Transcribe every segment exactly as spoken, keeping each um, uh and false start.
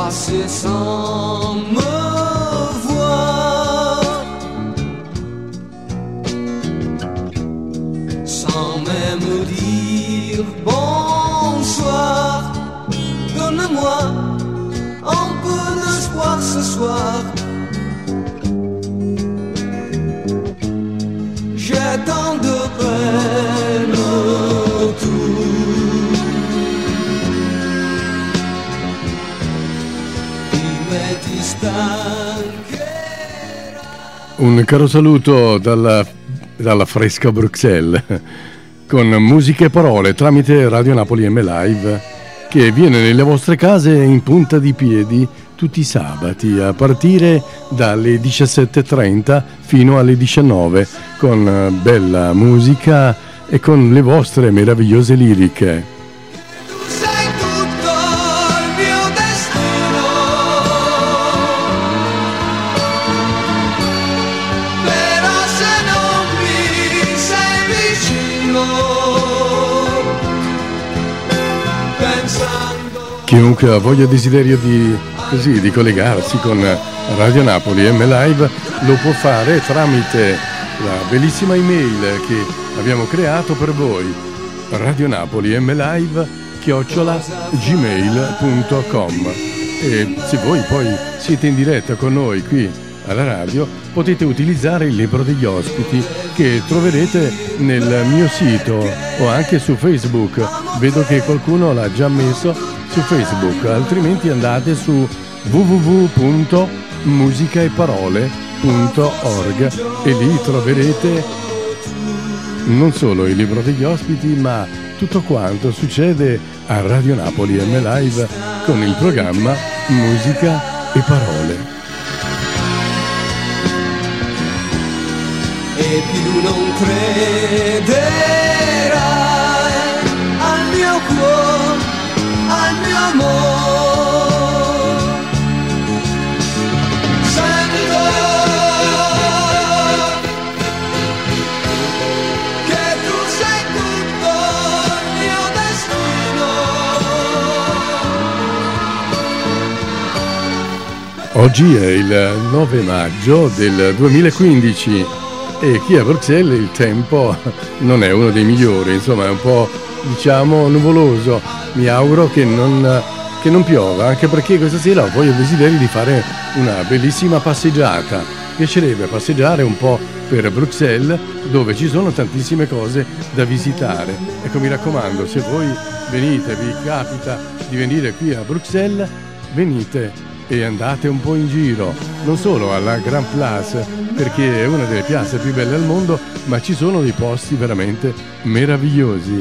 passer sans me voir, sans même dire bonsoir. Donne-moi un peu d'espoir ce soir. J'ai tant de peine autour, chi me distancherà. Un caro saluto dalla, dalla fresca Bruxelles, con musiche e parole tramite Radio Napoli M Live, che viene nelle vostre case in punta di piedi tutti i sabati a partire dalle diciassette e trenta fino alle diciannove, con bella musica e con le vostre meravigliose liriche. Chiunque ha voglia e desiderio di, così, di collegarsi con Radio Napoli M Live lo può fare tramite la bellissima email che abbiamo creato per voi, radionapoli m live chiocciola gmail punto com. E se voi poi siete in diretta con noi qui alla radio, potete utilizzare il libro degli ospiti che troverete nel mio sito o anche su Facebook. Vedo che qualcuno l'ha già messo su Facebook, altrimenti andate su w w w punto musicaeparole punto org e lì troverete non solo il libro degli ospiti, ma tutto quanto succede a Radio Napoli M Live con il programma Musica e Parole. E più non crederai al mio cuore, al mio amore. Sento che tu sei tutto il mio destino. Oggi è il nove maggio del duemilaquindici e qui a Bruxelles il tempo non è uno dei migliori, insomma è un po', diciamo, nuvoloso. Mi auguro che non, che non piova, anche perché questa sera ho voglia e desiderio di fare una bellissima passeggiata. Piacerebbe passeggiare un po' per Bruxelles, dove ci sono tantissime cose da visitare. Ecco, mi raccomando, se voi venite, vi capita di venire qui a Bruxelles, venite e andate un po' in giro, non solo alla Grand Place, perché è una delle piazze più belle al mondo, ma ci sono dei posti veramente meravigliosi.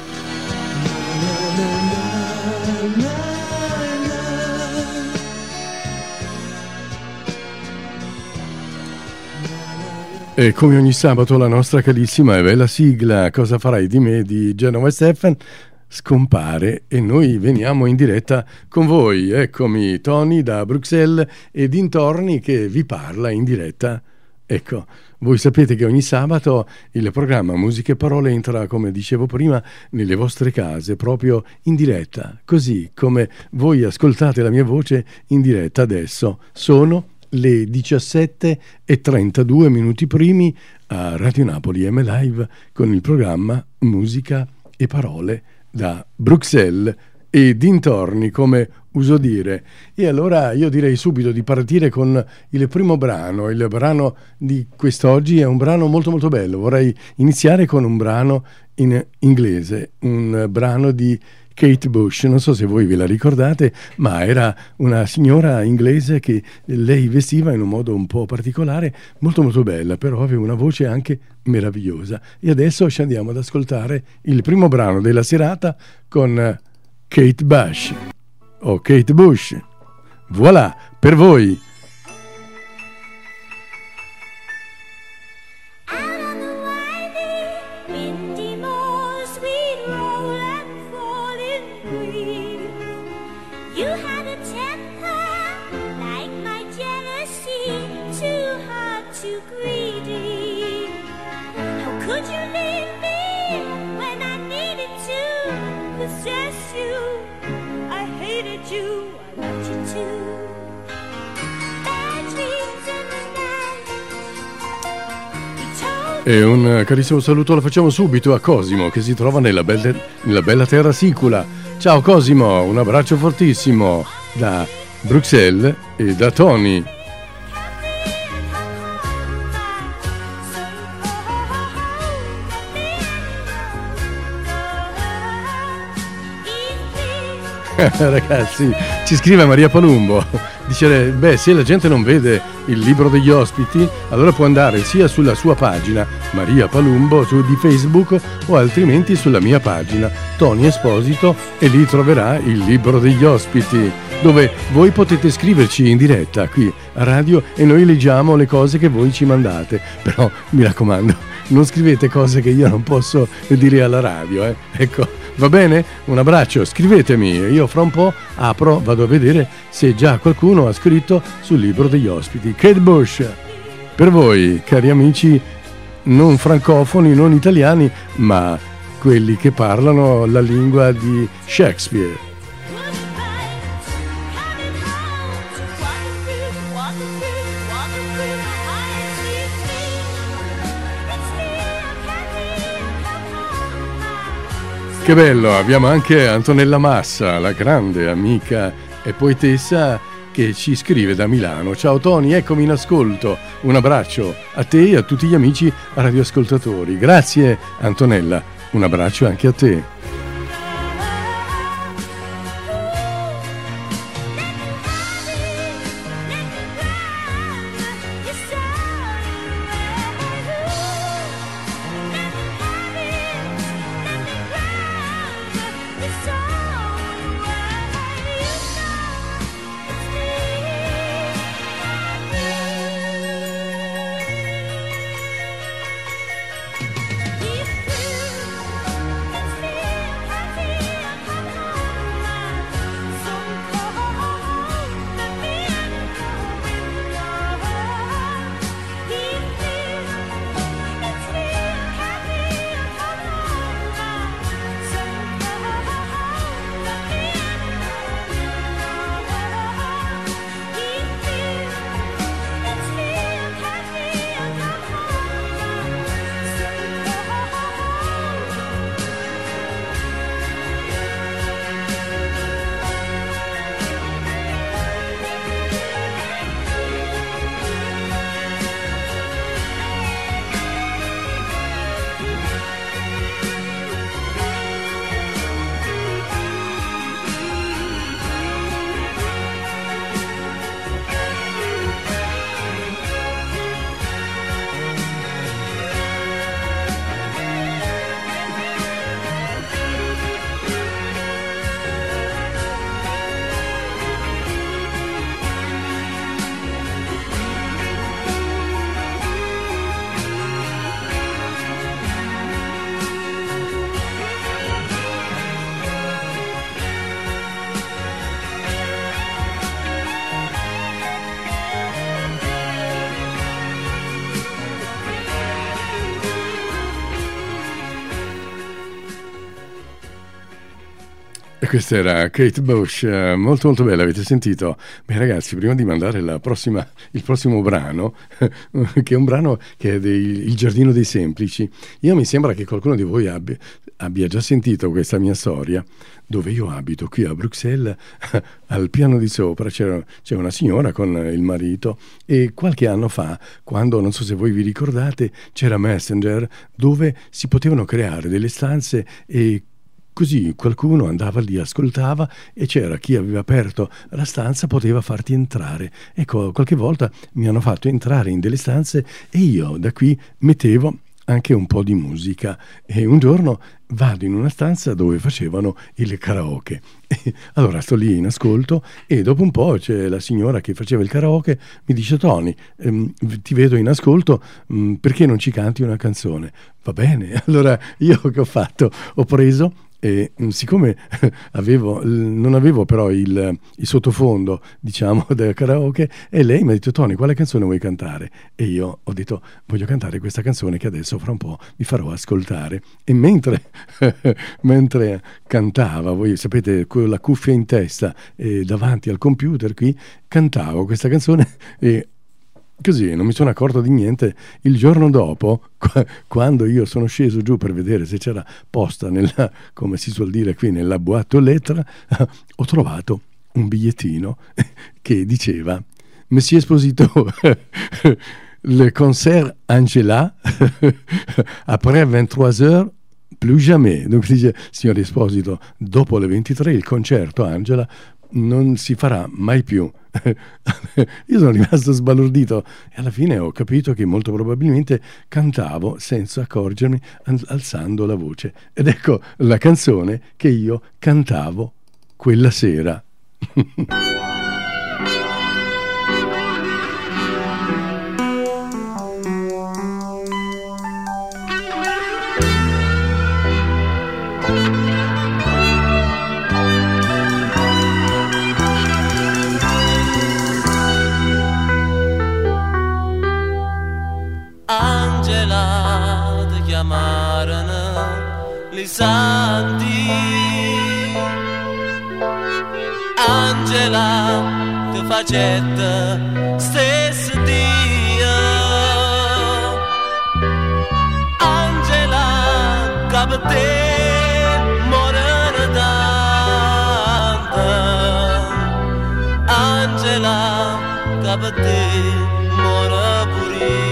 E come ogni sabato la nostra carissima e bella sigla Cosa farai di me di Genova Stefan scompare e noi veniamo in diretta con voi. Eccomi, Tony da Bruxelles e dintorni che vi parla in diretta. Ecco, voi sapete che ogni sabato il programma Musiche e Parole entra, come dicevo prima, nelle vostre case, proprio in diretta, così come voi ascoltate la mia voce in diretta adesso. Sono le diciassette e trentadue minuti primi a Radio Napoli M Live con il programma Musica e Parole da Bruxelles e dintorni, come uso dire. E allora io direi subito di partire con il primo brano. Il brano di quest'oggi è un brano molto molto bello. Vorrei iniziare con un brano in inglese, un brano di Kate Bush. Non so se voi ve la ricordate, ma era una signora inglese che lei vestiva in un modo un po' particolare, molto molto bella, però aveva una voce anche meravigliosa. E adesso ci andiamo ad ascoltare il primo brano della serata con Kate Bush o Kate Bush. Voilà, per voi. You, I hated you. E un carissimo saluto lo facciamo subito a Cosimo, che si trova nella, belle, nella bella terra sicula. Ciao Cosimo, un abbraccio fortissimo da Bruxelles e da Tony. Ragazzi, ci scrive Maria Palumbo, dice: beh, se la gente non vede il libro degli ospiti, allora può andare sia sulla sua pagina Maria Palumbo su di Facebook, o altrimenti sulla mia pagina Tony Esposito, e lì troverà il libro degli ospiti, dove voi potete scriverci in diretta qui a radio e noi leggiamo le cose che voi ci mandate. Però mi raccomando, non scrivete cose che io non posso dire alla radio, eh? Ecco. Va bene? Un abbraccio, scrivetemi, io fra un po' apro, vado a vedere se già qualcuno ha scritto sul libro degli ospiti. Kate Bush, per voi, cari amici non francofoni, non italiani, ma quelli che parlano la lingua di Shakespeare. Che bello, abbiamo anche Antonella Massa, la grande amica e poetessa, che ci scrive da Milano. Ciao Tony, eccomi in ascolto. Un abbraccio a te e a tutti gli amici radioascoltatori. Grazie Antonella, un abbraccio anche a te. E questa era Kate Bush, molto molto bella, avete sentito? Beh ragazzi, prima di mandare la prossima, il prossimo brano, che è un brano che è dei, il Giardino dei Semplici, io mi sembra che qualcuno di voi abbia, abbia già sentito questa mia storia, dove io abito qui a Bruxelles, al piano di sopra c'era, c'è una signora con il marito, e qualche anno fa, quando, non so se voi vi ricordate, c'era Messenger, dove si potevano creare delle stanze e così qualcuno andava lì, ascoltava, e c'era chi aveva aperto la stanza, poteva farti entrare. Ecco, qualche volta mi hanno fatto entrare in delle stanze e io da qui mettevo anche un po' di musica, e un giorno vado in una stanza dove facevano il karaoke. E allora sto lì in ascolto e dopo un po' c'è la signora che faceva il karaoke, mi dice: Tony, ehm, ti vedo in ascolto, mh, perché non ci canti una canzone? Va bene. Allora io che ho fatto? Ho preso e siccome avevo, non avevo però il, il sottofondo, diciamo, del karaoke, e lei mi ha detto: Tony, quale canzone vuoi cantare? E io ho detto: voglio cantare questa canzone che adesso fra un po' vi farò ascoltare. E mentre, mentre cantava, voi sapete, con la cuffia in testa e davanti al computer qui, cantavo questa canzone e così non mi sono accorto di niente. Il giorno dopo, quando io sono sceso giù per vedere se c'era posta nella, come si suol dire qui, nella boîte aux lettres, ho trovato un bigliettino che diceva: Monsieur Esposito, le concert Angela après ventitré heures plus jamais. Dunque dice: signor Esposito, dopo le ventitré il concerto Angela non si farà mai più. Io sono rimasto sbalordito e alla fine ho capito che molto probabilmente cantavo senza accorgermi, alzando la voce, ed ecco la canzone che io cantavo quella sera. Angela, ti chiamarono li santi. Angela, ti facette stesso dia. Angela, che per te morire tanto. Angela, che per te morire pure.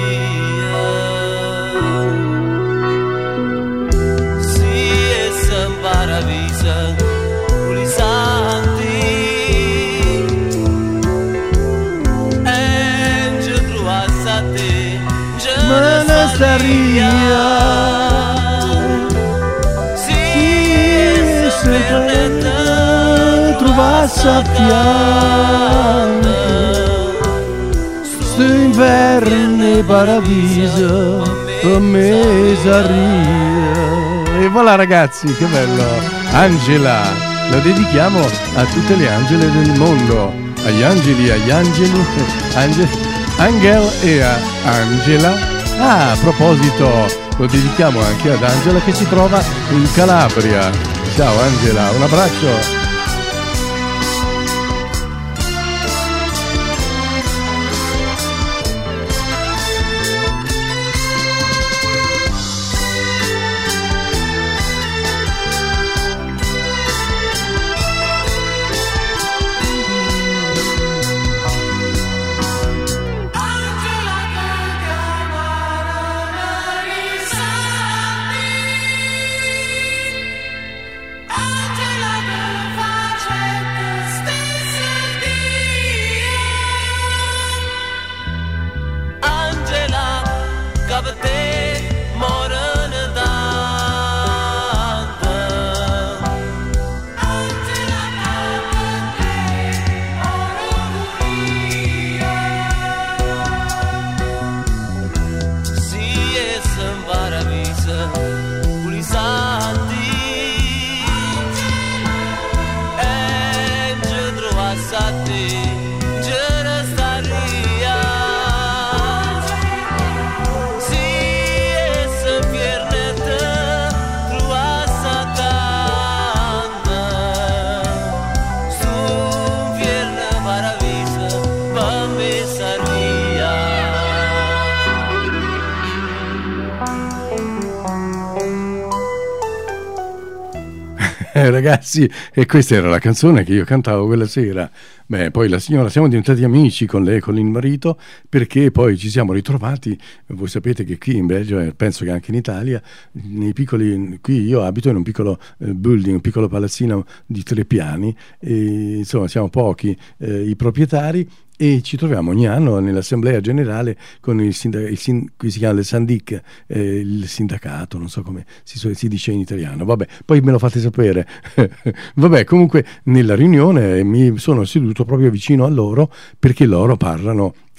Paravisa, uli santi, e ci trovasse a te, me ne staria, sì, se te trovasse a fianco, sto inverno e paradiso, per me saria. E voilà ragazzi, che bello! Angela, lo dedichiamo a tutte le angele del mondo, agli angeli, agli angeli, angel, Angel e a Angela. Ah, a proposito, lo dedichiamo anche ad Angela che si trova in Calabria. Ciao Angela, un abbraccio! Eh, ragazzi, e questa era la canzone che io cantavo quella sera. Beh, poi la signora, siamo diventati amici con lei, con il marito, perché poi ci siamo ritrovati. Voi sapete che qui in Belgio, e penso che anche in Italia, nei piccoli, qui io abito in un piccolo eh, building, un piccolo palazzino di tre piani, e insomma siamo pochi eh, i proprietari, e ci troviamo ogni anno nell'assemblea generale con il sindacato, il sin, qui si chiama il Sandic, eh, il sindacato, non so come si, si dice in italiano, vabbè, poi me lo fate sapere. Vabbè, comunque nella riunione mi sono seduto proprio vicino a loro, perché loro parlano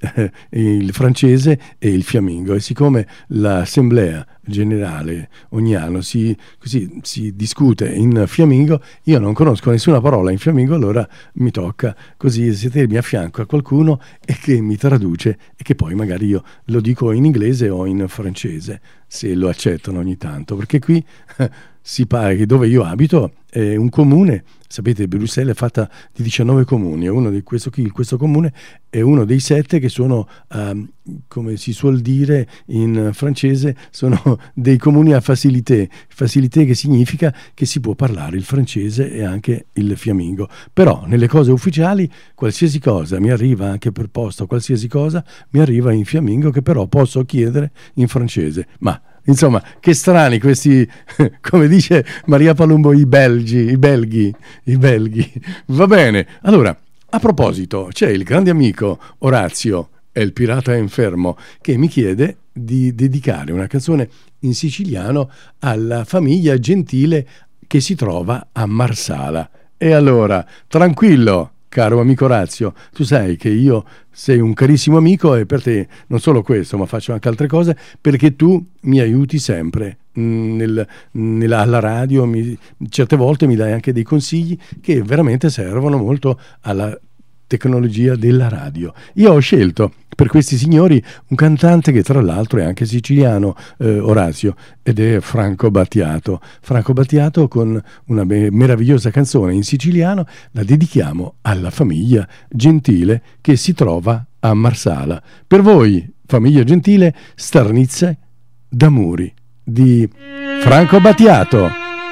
eh, il francese e il fiammingo, e siccome l'assemblea generale ogni anno si, così, si discute in fiammingo, io non conosco nessuna parola in fiammingo, allora mi tocca così sedermi a fianco a qualcuno e che mi traduce, e che poi magari io lo dico in inglese o in francese, se lo accettano ogni tanto, perché qui si pare che dove io abito è un comune, sapete, Bruxelles è fatta di diciannove comuni, e uno di questo, questo comune è uno dei sette che sono, um, come si suol dire in francese, sono dei comuni a facilité, facilité che significa che si può parlare il francese e anche il fiammingo, però nelle cose ufficiali qualsiasi cosa mi arriva, anche per posta, qualsiasi cosa mi arriva in fiammingo, che però posso chiedere in francese, ma insomma, che strani questi, come dice Maria Palumbo, i belgi, i belghi, i belghi. Va bene. Allora, a proposito, c'è il grande amico Orazio, è il pirata infermo, che mi chiede di dedicare una canzone in siciliano alla famiglia gentile che si trova a Marsala. E allora, tranquillo, caro amico Orazio, tu sai che io sei un carissimo amico, e per te non solo questo, ma faccio anche altre cose, perché tu mi aiuti sempre mh, nel, nella, alla radio, mi, certe volte mi dai anche dei consigli che veramente servono molto alla tecnologia della radio. Io ho scelto per questi signori un cantante che tra l'altro è anche siciliano, eh, Orazio, ed è Franco Battiato. Franco Battiato, con una be- meravigliosa canzone in siciliano, la dedichiamo alla famiglia gentile che si trova a Marsala. Per voi, famiglia gentile, Starnizze d'Amuri di Franco Battiato.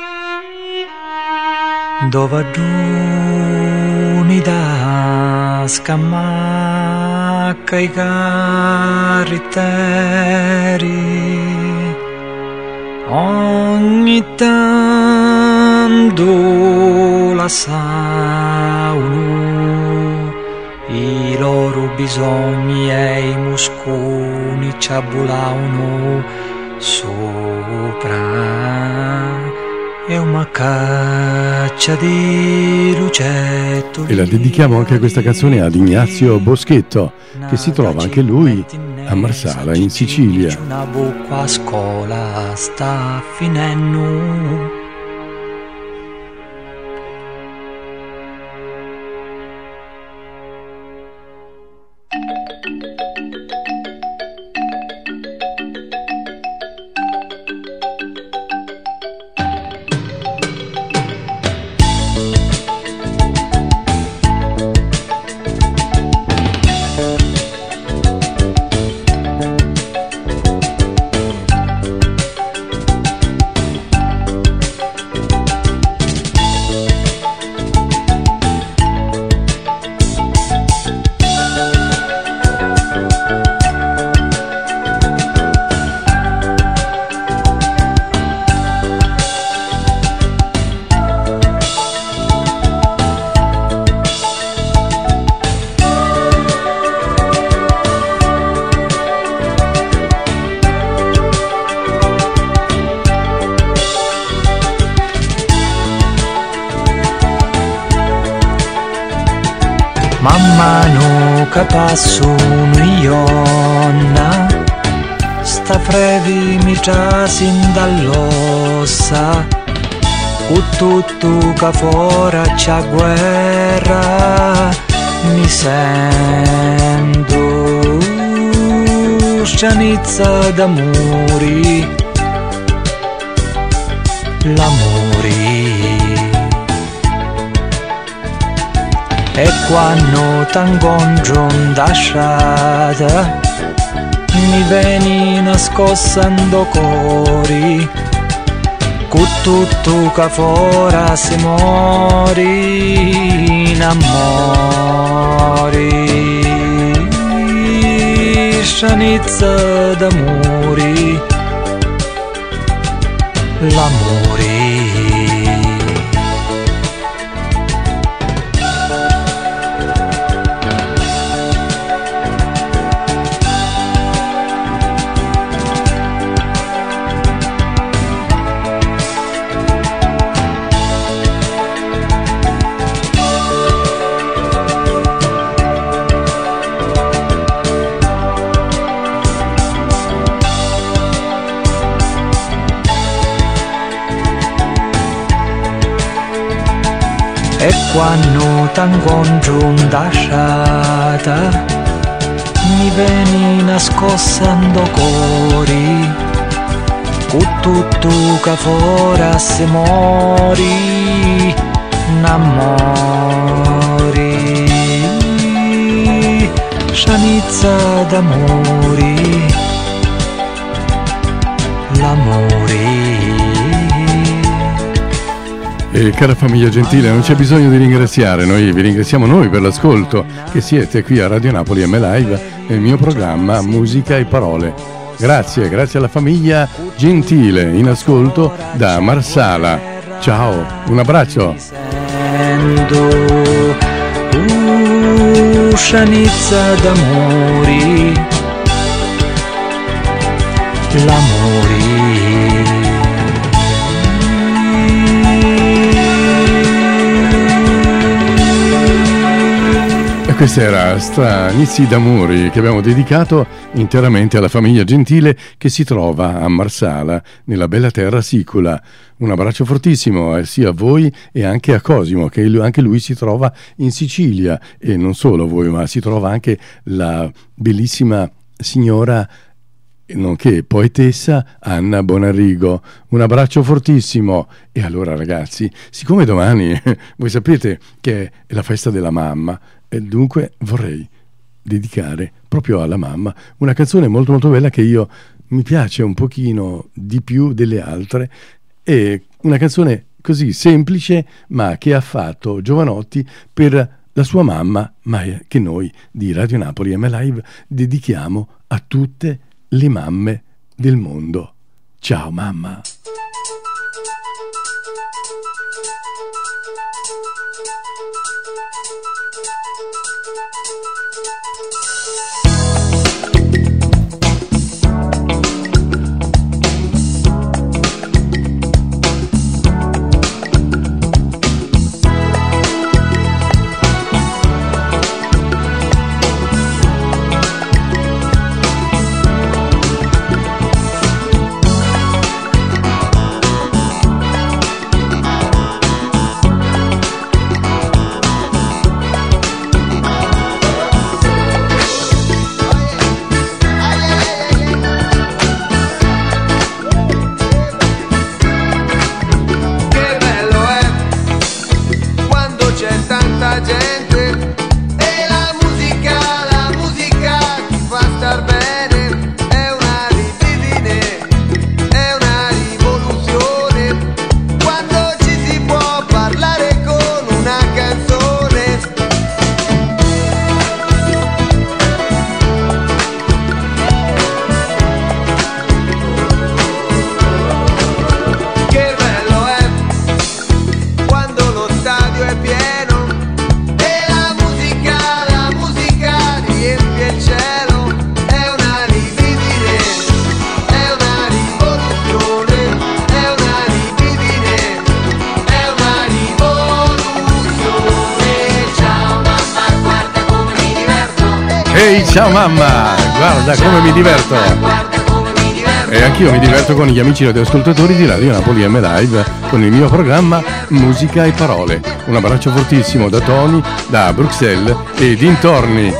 Dova giuni da scamacca i carritteri, ogni tanto la saunu i loro bisogni e i musconi ci abbulavano sopra. È una caccia di lucettoli. E la dedichiamo anche questa canzone ad Ignazio Boschetto, che si trova anche lui a Marsala, in Sicilia. Una bocca a scuola sta finendo. Man mano che passo ionna, sta frevi mi trasin dall'ossa, cu tutto che fora c'è guerra, mi sento scianizza d'amori, l'amori. E quando t'incontro da strada mi veni nascostando cori, con tutto che fora si mori in amori, scianizza d'amori, l'amori. e quando t'incontro lasciata mi veni nascostando cori con tutto che fora se mori n'amori scianizza d'amori l'amore. E cara famiglia gentile, non c'è bisogno di ringraziare, noi vi ringraziamo noi per l'ascolto che siete qui a Radio Napoli M Live nel mio programma Musica e Parole. Grazie, grazie alla famiglia gentile in ascolto da Marsala. Ciao, un abbraccio. Uscianizza d'amori, l'amore. Questa era Stranizi d'amori che abbiamo dedicato interamente alla famiglia gentile che si trova a Marsala, nella bella terra sicula. Un abbraccio fortissimo eh, sia a voi e anche a Cosimo, che lui, anche lui si trova in Sicilia, e non solo voi, ma si trova anche la bellissima signora nonché poetessa Anna Bonarrigo. Un abbraccio fortissimo. E allora ragazzi, siccome domani voi sapete che è la festa della mamma, e dunque vorrei dedicare proprio alla mamma una canzone molto molto bella che io mi piace un pochino di più delle altre, e una canzone così semplice ma che ha fatto Giovanotti per la sua mamma, ma che noi di Radio Napoli M Live dedichiamo a tutte le mamme del mondo. Ciao mamma. Ehi, ciao mamma, guarda come mi diverto. E anch'io mi diverto con gli amici radioascoltatori di Radio Napoli M Live con il mio programma Musica e Parole. Un abbraccio fortissimo da Tony, da Bruxelles e dintorni.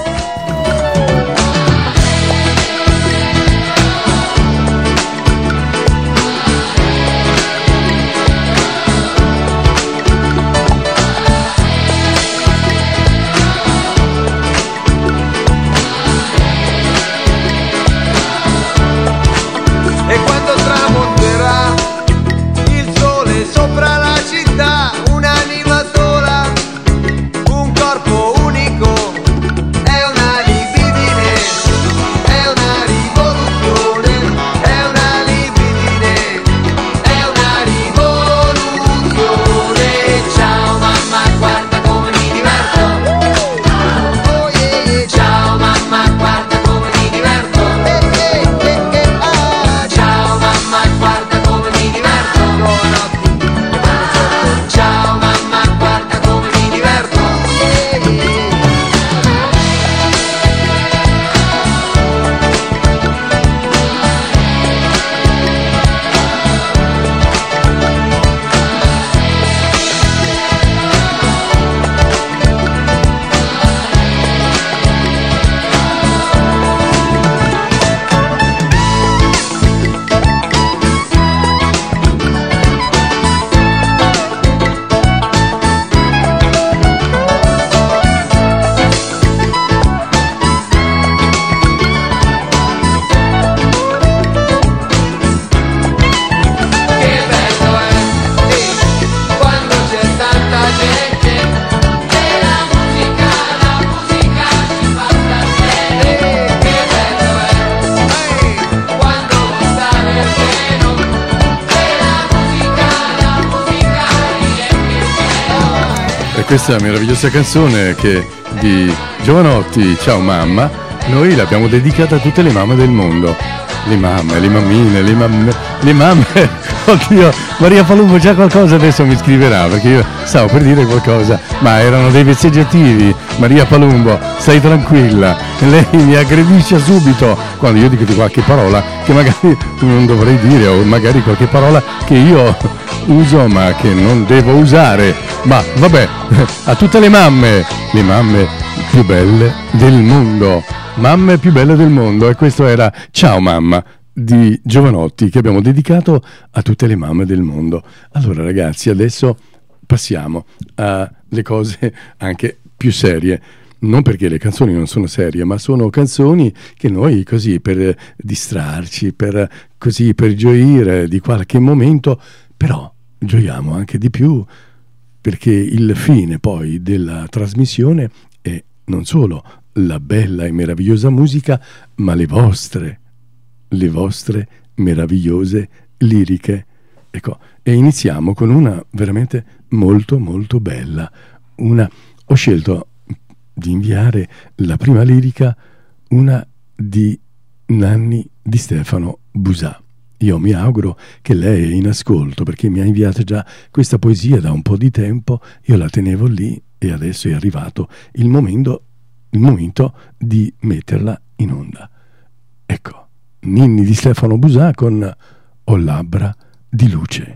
questa meravigliosa canzone che di Giovanotti, Ciao Mamma, noi l'abbiamo dedicata a tutte le mamme del mondo. Le mamme, le mammine, le mamme, le mamme. Oddio, Maria Palumbo già qualcosa adesso mi scriverà, perché io stavo per dire qualcosa, ma erano dei vezzeggiativi. Maria Palumbo, stai tranquilla, lei mi aggredisce subito quando io dico di qualche parola che magari non dovrei dire, o magari qualche parola che io uso ma che non devo usare. Ma vabbè, a tutte le mamme, le mamme più belle del mondo, mamme più belle del mondo, e questo era Ciao Mamma di Giovanotti, che abbiamo dedicato a tutte le mamme del mondo. Allora ragazzi, adesso passiamo alle cose anche più serie. Non perché le canzoni non sono serie, ma sono canzoni che noi così per distrarci, per così per gioire di qualche momento, però gioiamo anche di più, perché il fine poi della trasmissione è non solo la bella e meravigliosa musica, ma le vostre, le vostre meravigliose liriche. Ecco, e iniziamo con una veramente molto molto bella. Una, ho scelto di inviare la prima lirica, una di Nanni Di Stefano Busà. Io mi auguro che lei è in ascolto, perché mi ha inviato già questa poesia da un po' di tempo, io la tenevo lì e adesso è arrivato il momento, il momento di metterla in onda. Ecco, Ninni Di Stefano Busà con Ho labbra di luce.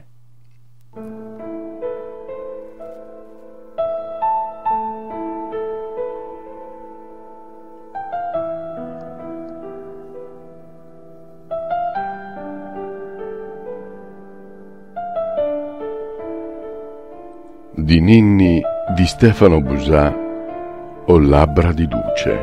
Di Ninni Di Stefano Busà, Ho labbra di luce.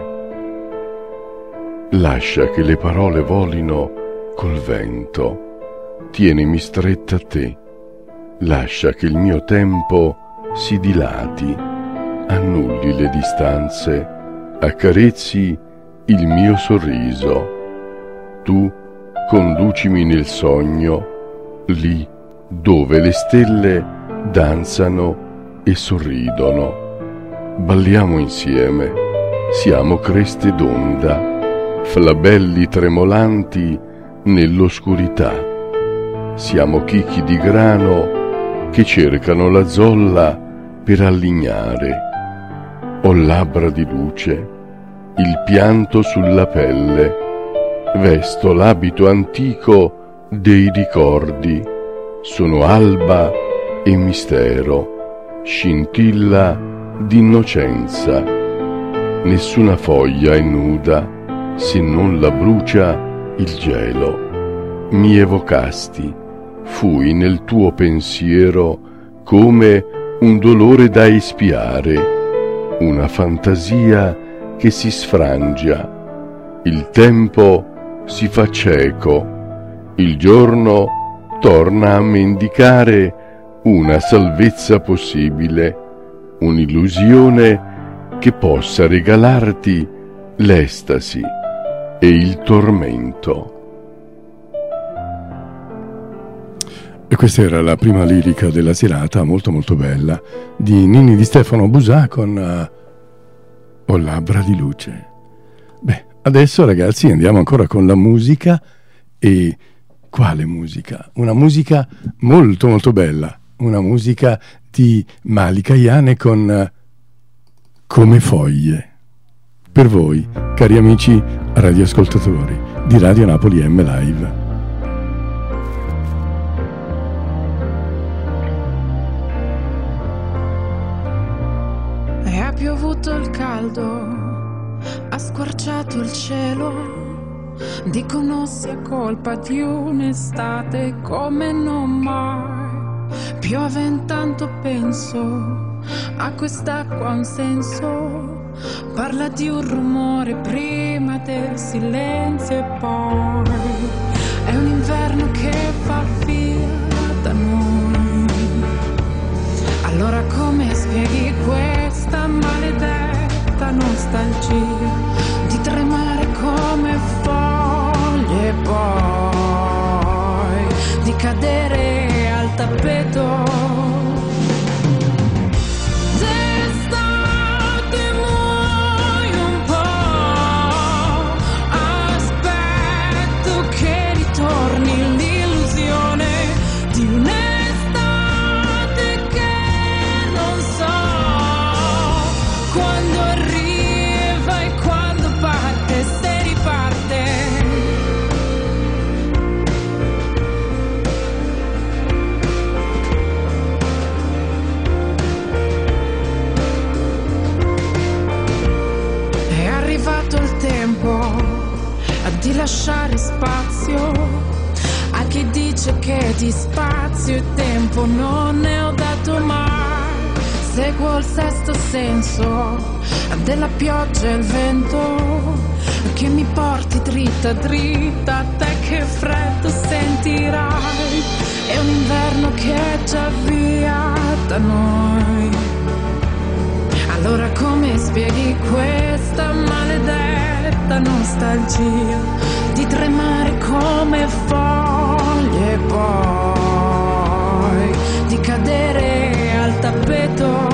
Lascia che le parole volino col vento, tienimi stretta a te, lascia che il mio tempo si dilati, annulli le distanze, accarezzi il mio sorriso. Tu conducimi nel sogno, lì dove le stelle danzano e sorridono. Balliamo insieme, siamo creste d'onda, flabelli tremolanti nell'oscurità. Siamo chicchi di grano che cercano la zolla per allignare. Ho labbra di luce, il pianto sulla pelle, vesto l'abito antico dei ricordi. Sono alba e mistero, scintilla d'innocenza. Nessuna foglia è nuda se non la brucia il gelo. Mi evocasti, fui nel tuo pensiero come un dolore da espiare, una fantasia che si sfrangia. Il tempo si fa cieco, il giorno torna a mendicare una salvezza possibile, un'illusione che possa regalarti l'estasi e il tormento. E questa era la prima lirica della serata, molto molto bella, di Ninni Di Stefano Busà con uh, Ho labbra di luce. Beh, adesso ragazzi andiamo ancora con la musica. E quale musica? Una musica molto molto bella, una musica di Malika Ayane con uh, Come foglie. Per voi, cari amici radioascoltatori di Radio Napoli M Live. E ha piovuto il caldo, ha squarciato il cielo. Dicono sia colpa di un'estate come non mai. Piove intanto penso, a quest'acqua un senso. Parla di un rumore prima del silenzio e poi è un inverno che fa via da noi. Allora come spieghi questa maledetta nostalgia di tremare come foglie e poi di cadere al tappeto? lasciare spazio a chi dice che di spazio e tempo non ne ho dato mai. Seguo il sesto senso della pioggia e il vento che mi porti dritta dritta, a te che freddo sentirai. È un inverno che è già via da noi. Allora come spieghi questa maledetta nostalgia di tremare come foglie e poi di cadere al tappeto?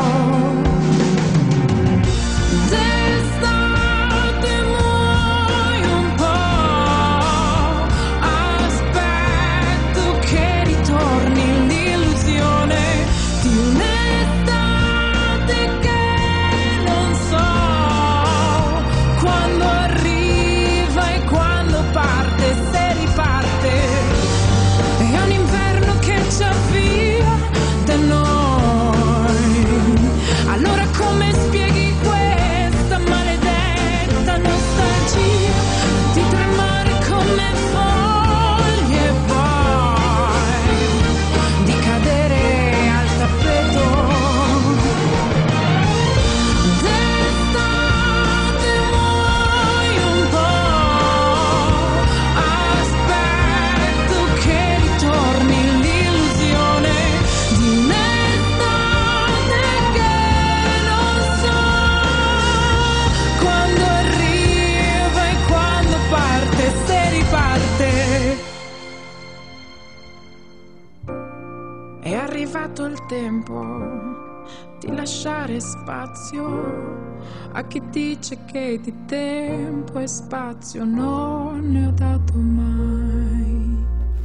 Il tempo di lasciare spazio a chi dice che di tempo e spazio non ne ho dato mai.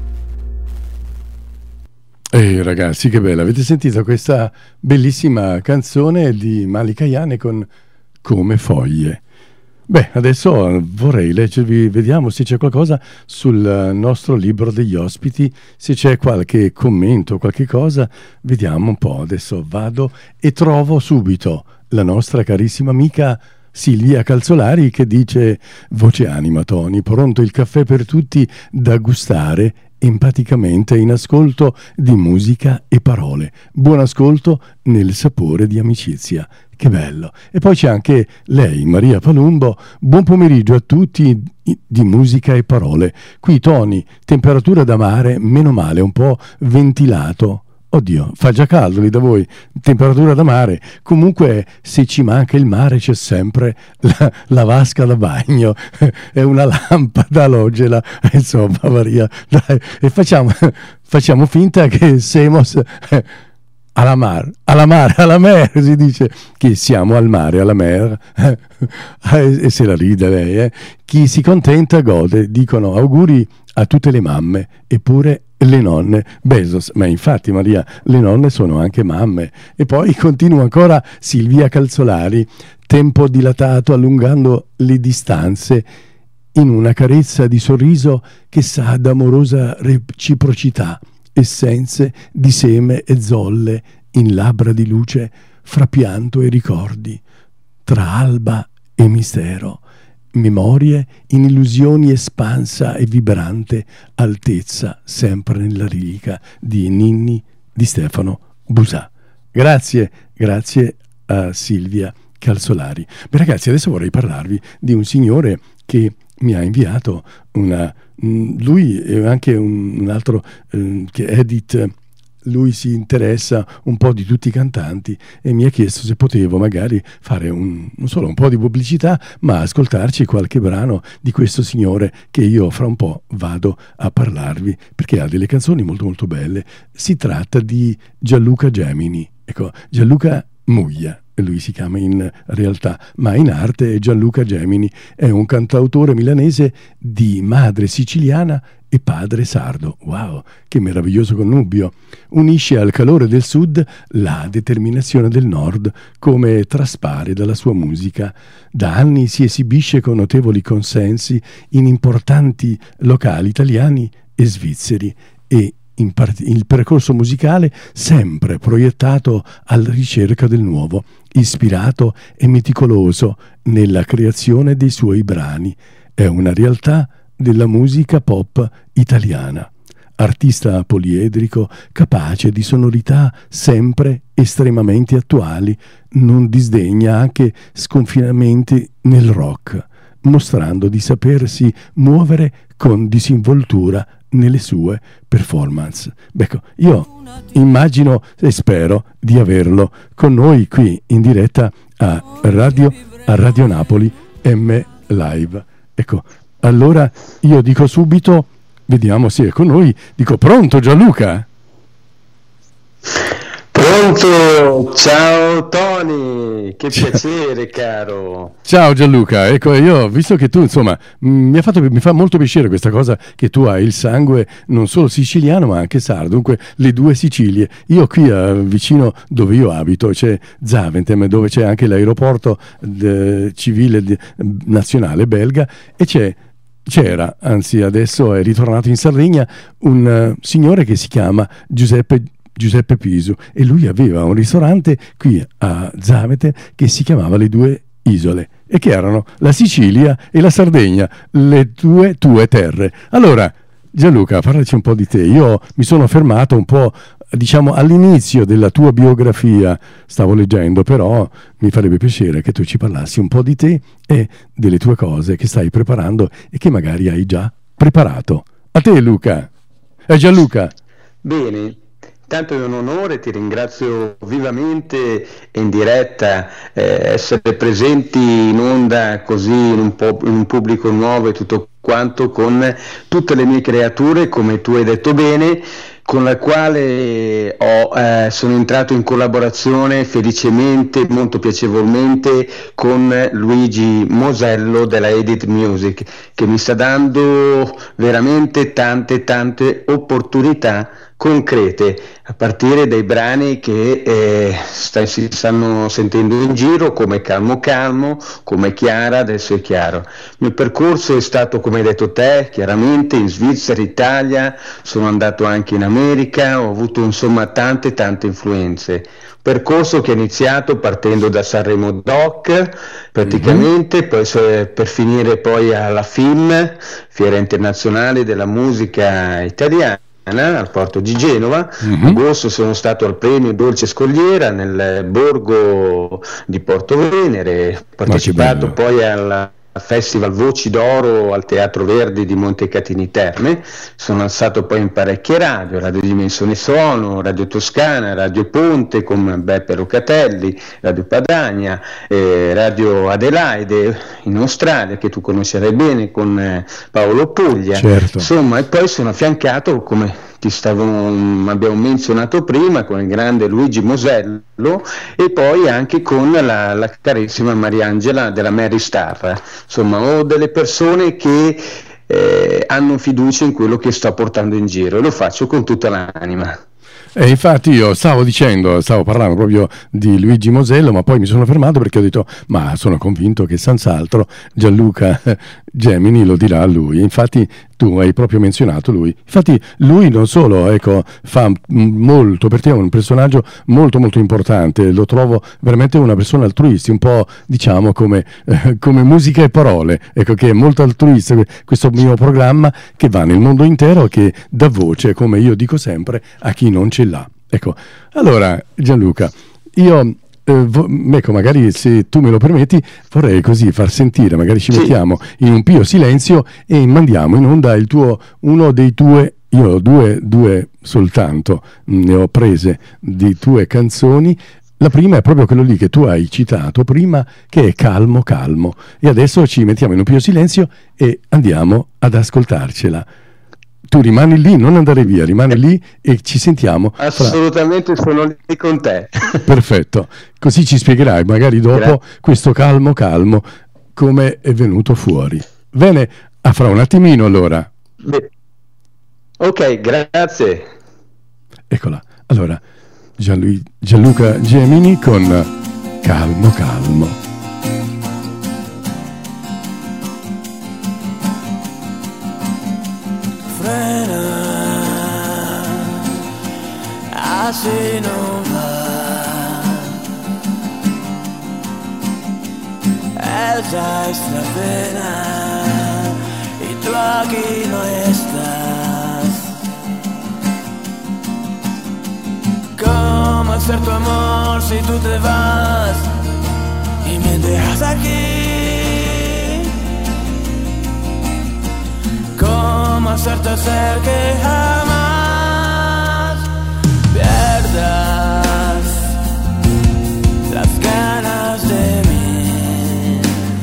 Ehi ragazzi, che bella, avete sentito questa bellissima canzone di Malika Ayane con Come foglie? Beh, adesso vorrei leggervi, vediamo se c'è qualcosa sul nostro libro degli ospiti, se c'è qualche commento, qualche cosa, vediamo un po'. Adesso vado e trovo subito la nostra carissima amica Silvia Calzolari che dice: voce anima Tony, pronto il caffè per tutti da gustare empaticamente in ascolto di musica e parole. Buon ascolto nel sapore di amicizia. Che bello. E poi c'è anche lei, Maria Palumbo. Buon pomeriggio a tutti di musica e parole. Qui Tony, temperatura da mare, meno male, un po' ventilato. Oddio, fa già caldo lì da voi, temperatura da mare. Comunque, se ci manca il mare c'è sempre la, la vasca da bagno e una lampada allogela. Insomma, Maria, dai, e facciamo, facciamo finta che siamo eh, alla mar, alla mar, alla mer, si dice che siamo al mare, alla mer, eh, e se la ride lei. Eh. Chi si contenta gode, dicono auguri a tutte le mamme, eppure le nonne Bezos, ma infatti Maria, le nonne sono anche mamme. E poi continua ancora Silvia Calzolari: tempo dilatato allungando le distanze in una carezza di sorriso che sa d'amorosa reciprocità, essenze di seme e zolle in labbra di luce fra pianto e ricordi, tra alba e mistero, memorie in illusioni espansa e vibrante altezza, sempre nella lirica di Ninni di Stefano Busà. Grazie, grazie a Silvia Calzolari. Beh ragazzi, adesso vorrei parlarvi di un signore che mi ha inviato una... lui e anche un, un altro eh, che Edith, lui si interessa un po' di tutti i cantanti e mi ha chiesto se potevo magari fare un, non solo un po' di pubblicità, ma ascoltarci qualche brano di questo signore che io fra un po' vado a parlarvi, perché ha delle canzoni molto molto belle. Si tratta di Gianluca Gemini, ecco, Gianluca Muglia, lui si chiama in realtà, ma in arte Gianluca Gemini. È un cantautore milanese di madre siciliana e padre sardo. Wow, che meraviglioso connubio! Unisce al calore del sud la determinazione del nord, come traspare dalla sua musica. Da anni si esibisce con notevoli consensi in importanti locali italiani e svizzeri e in part- il percorso musicale sempre proiettato alla ricerca del nuovo, ispirato e meticoloso nella creazione dei suoi brani. È una realtà della musica pop italiana. Artista poliedrico, capace di sonorità sempre estremamente attuali, non disdegna anche sconfinamenti nel rock, mostrando di sapersi muovere con disinvoltura nelle sue performance. Ecco, io immagino e spero di averlo con noi qui in diretta a Radio, a Radio Napoli M Live. Ecco, allora io dico subito, vediamo se è con noi, dico pronto Gianluca? Pronto, ciao Tony, che piacere caro. Ciao Gianluca, ecco io visto che tu insomma mi ha fatto mi fa molto piacere questa cosa che tu hai il sangue non solo siciliano ma anche sardo, dunque le due Sicilie. Io qui eh, vicino dove io abito c'è Zaventem, dove c'è anche l'aeroporto de, civile de, nazionale belga, e c'è c'era, anzi adesso è ritornato in Sardegna, un uh, signore che si chiama Giuseppe Giuseppe Pisu, e lui aveva un ristorante qui a Zaventem che si chiamava Le Due Isole, e che erano la Sicilia e la Sardegna, le due tue terre. Allora Gianluca, parlaci un po' di te. Io mi sono fermato un po', diciamo, all'inizio della tua biografia, stavo leggendo, però mi farebbe piacere che tu ci parlassi un po' di te e delle tue cose che stai preparando e che magari hai già preparato. A te Luca, è Gianluca. Bene. Tanto è un onore, ti ringrazio vivamente in diretta, eh, essere presenti in onda così in un, po- in un pubblico nuovo e tutto quanto, con tutte le mie creature, come tu hai detto bene, con la quale ho, eh, sono entrato in collaborazione felicemente, molto piacevolmente, con Luigi Mosello della Edit Music, che mi sta dando veramente tante tante opportunità concrete, a partire dai brani che eh, sta, si stanno sentendo in giro, come Calmo Calmo, come Chiara, adesso è chiaro. Il mio percorso è stato, come hai detto te, chiaramente in Svizzera, Italia, sono andato anche in America, ho avuto insomma tante tante influenze. Percorso che è iniziato partendo da Sanremo Doc praticamente, mm-hmm. poi per finire poi alla F I M, Fiera Internazionale della Musica Italiana, al porto di Genova. Mm-hmm. Agosto sono stato al premio Dolce Scogliera nel borgo di Porto Venere, ho partecipato poi alla Festival Voci d'Oro al Teatro Verdi di Montecatini Terme, sono stato poi in parecchie radio, Radio Dimensione Suono, Radio Toscana, Radio Ponte con Beppe Locatelli, Radio Padania, eh, Radio Adelaide in Australia, che tu conoscerai bene, con eh, Paolo Puglia. Certo. Insomma, e poi sono affiancato, come ti stavo, abbiamo menzionato prima, con il grande Luigi Mosello, e poi anche con la, la carissima Mariangela della Mary Star. Insomma, ho delle persone che eh, hanno fiducia in quello che sto portando in giro, e lo faccio con tutta l'anima. E infatti io stavo dicendo, stavo parlando proprio di Luigi Mosello, ma poi mi sono fermato perché ho detto, ma sono convinto che senz'altro Gianluca Gemini lo dirà a lui. Infatti tu hai proprio menzionato lui. Infatti lui non solo, ecco, fa molto, per te è un personaggio molto molto importante, lo trovo veramente una persona altruista, un po' diciamo come, eh, come Musica e Parole, ecco, che è molto altruista questo mio programma che va nel mondo intero, che dà voce, come io dico sempre, a chi non ce l'ha. Ecco, allora Gianluca, io eh, vo- ecco, magari se tu me lo permetti vorrei così far sentire, magari ci sì. mettiamo in un pio silenzio e mandiamo in onda il tuo, uno dei tuoi, io ho due, due soltanto, ne ho prese di tue canzoni. La prima è proprio quello lì che tu hai citato prima, che è Calmo Calmo, e adesso ci mettiamo in un pio silenzio e andiamo ad ascoltarcela. Tu rimani lì, non andare via, rimani lì e ci sentiamo. Assolutamente, fra... sono lì con te. Perfetto, così ci spiegherai magari dopo Grazie. Questo Calmo Calmo come è venuto fuori. Bene, a fra un attimino allora. Beh. Ok, grazie. Eccola, allora Gianlu- Gianluca Gemini con Calmo Calmo. Se non va, è già stravena, i tuoi aquí no estás. ¿Cómo hacer tu amor si tú te vas y me dejas aquí? ¿Cómo hacerte ser que jamás pierdas las ganas de mí?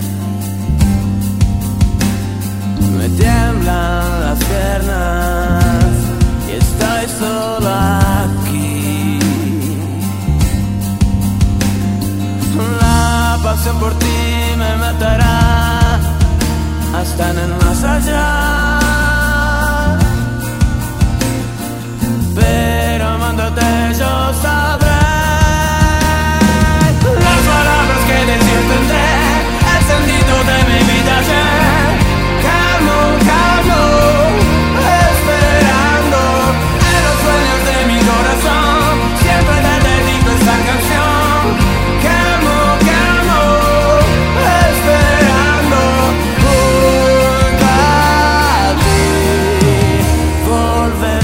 Me tiemblan las piernas y estoy solo aquí. La pasión por ti me matará hasta en el más allá. Pero amándote yo sabré las palabras que decir tendré, el sentido de mi vida ayer. Calmo, calmo, esperando en los sueños de mi corazón. Siempre te dedico esta canción. Calmo, calmo, esperando junto a ti. Volveré.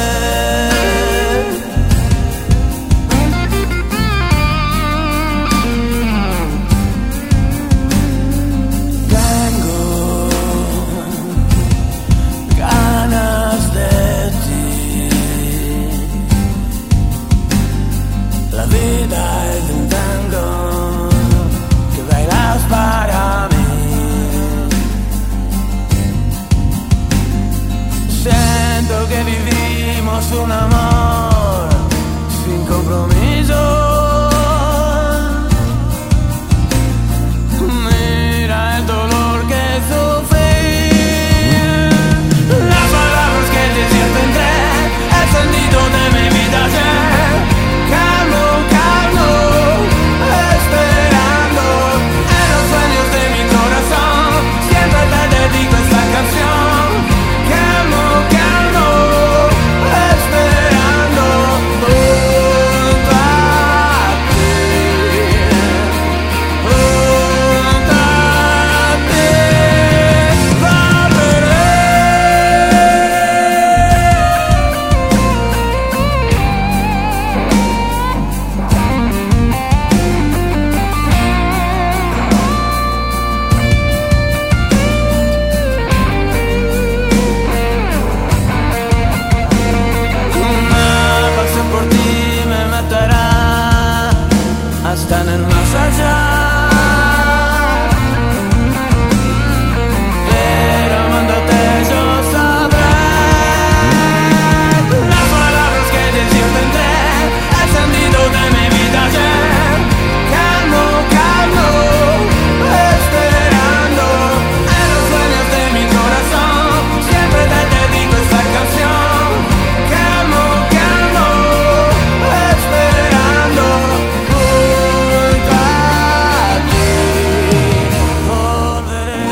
La vida es un tango que bailas para mí. Siento que vivimos un amor sin compromiso. Mira el dolor que sufrí. Las palabras que decir tendré, el sentido de mi vida ayer. Calmo, calmo, esperando en los sueños de mi corazón. Siempre te dedico esta canción. Calmo, calmo, esperando junto a ti, junto a ti, volveré. Una pasión por ti me matará hasta en el más allá. Pero amándote yo sabré las palabras que decir tendré, el sentido de mi vida ayer. Calmo, calmo, esperando en los sueños de mi corazón. Siempre te dedico esta canción. Calmo, calmo, esperando junto a ti, volveré.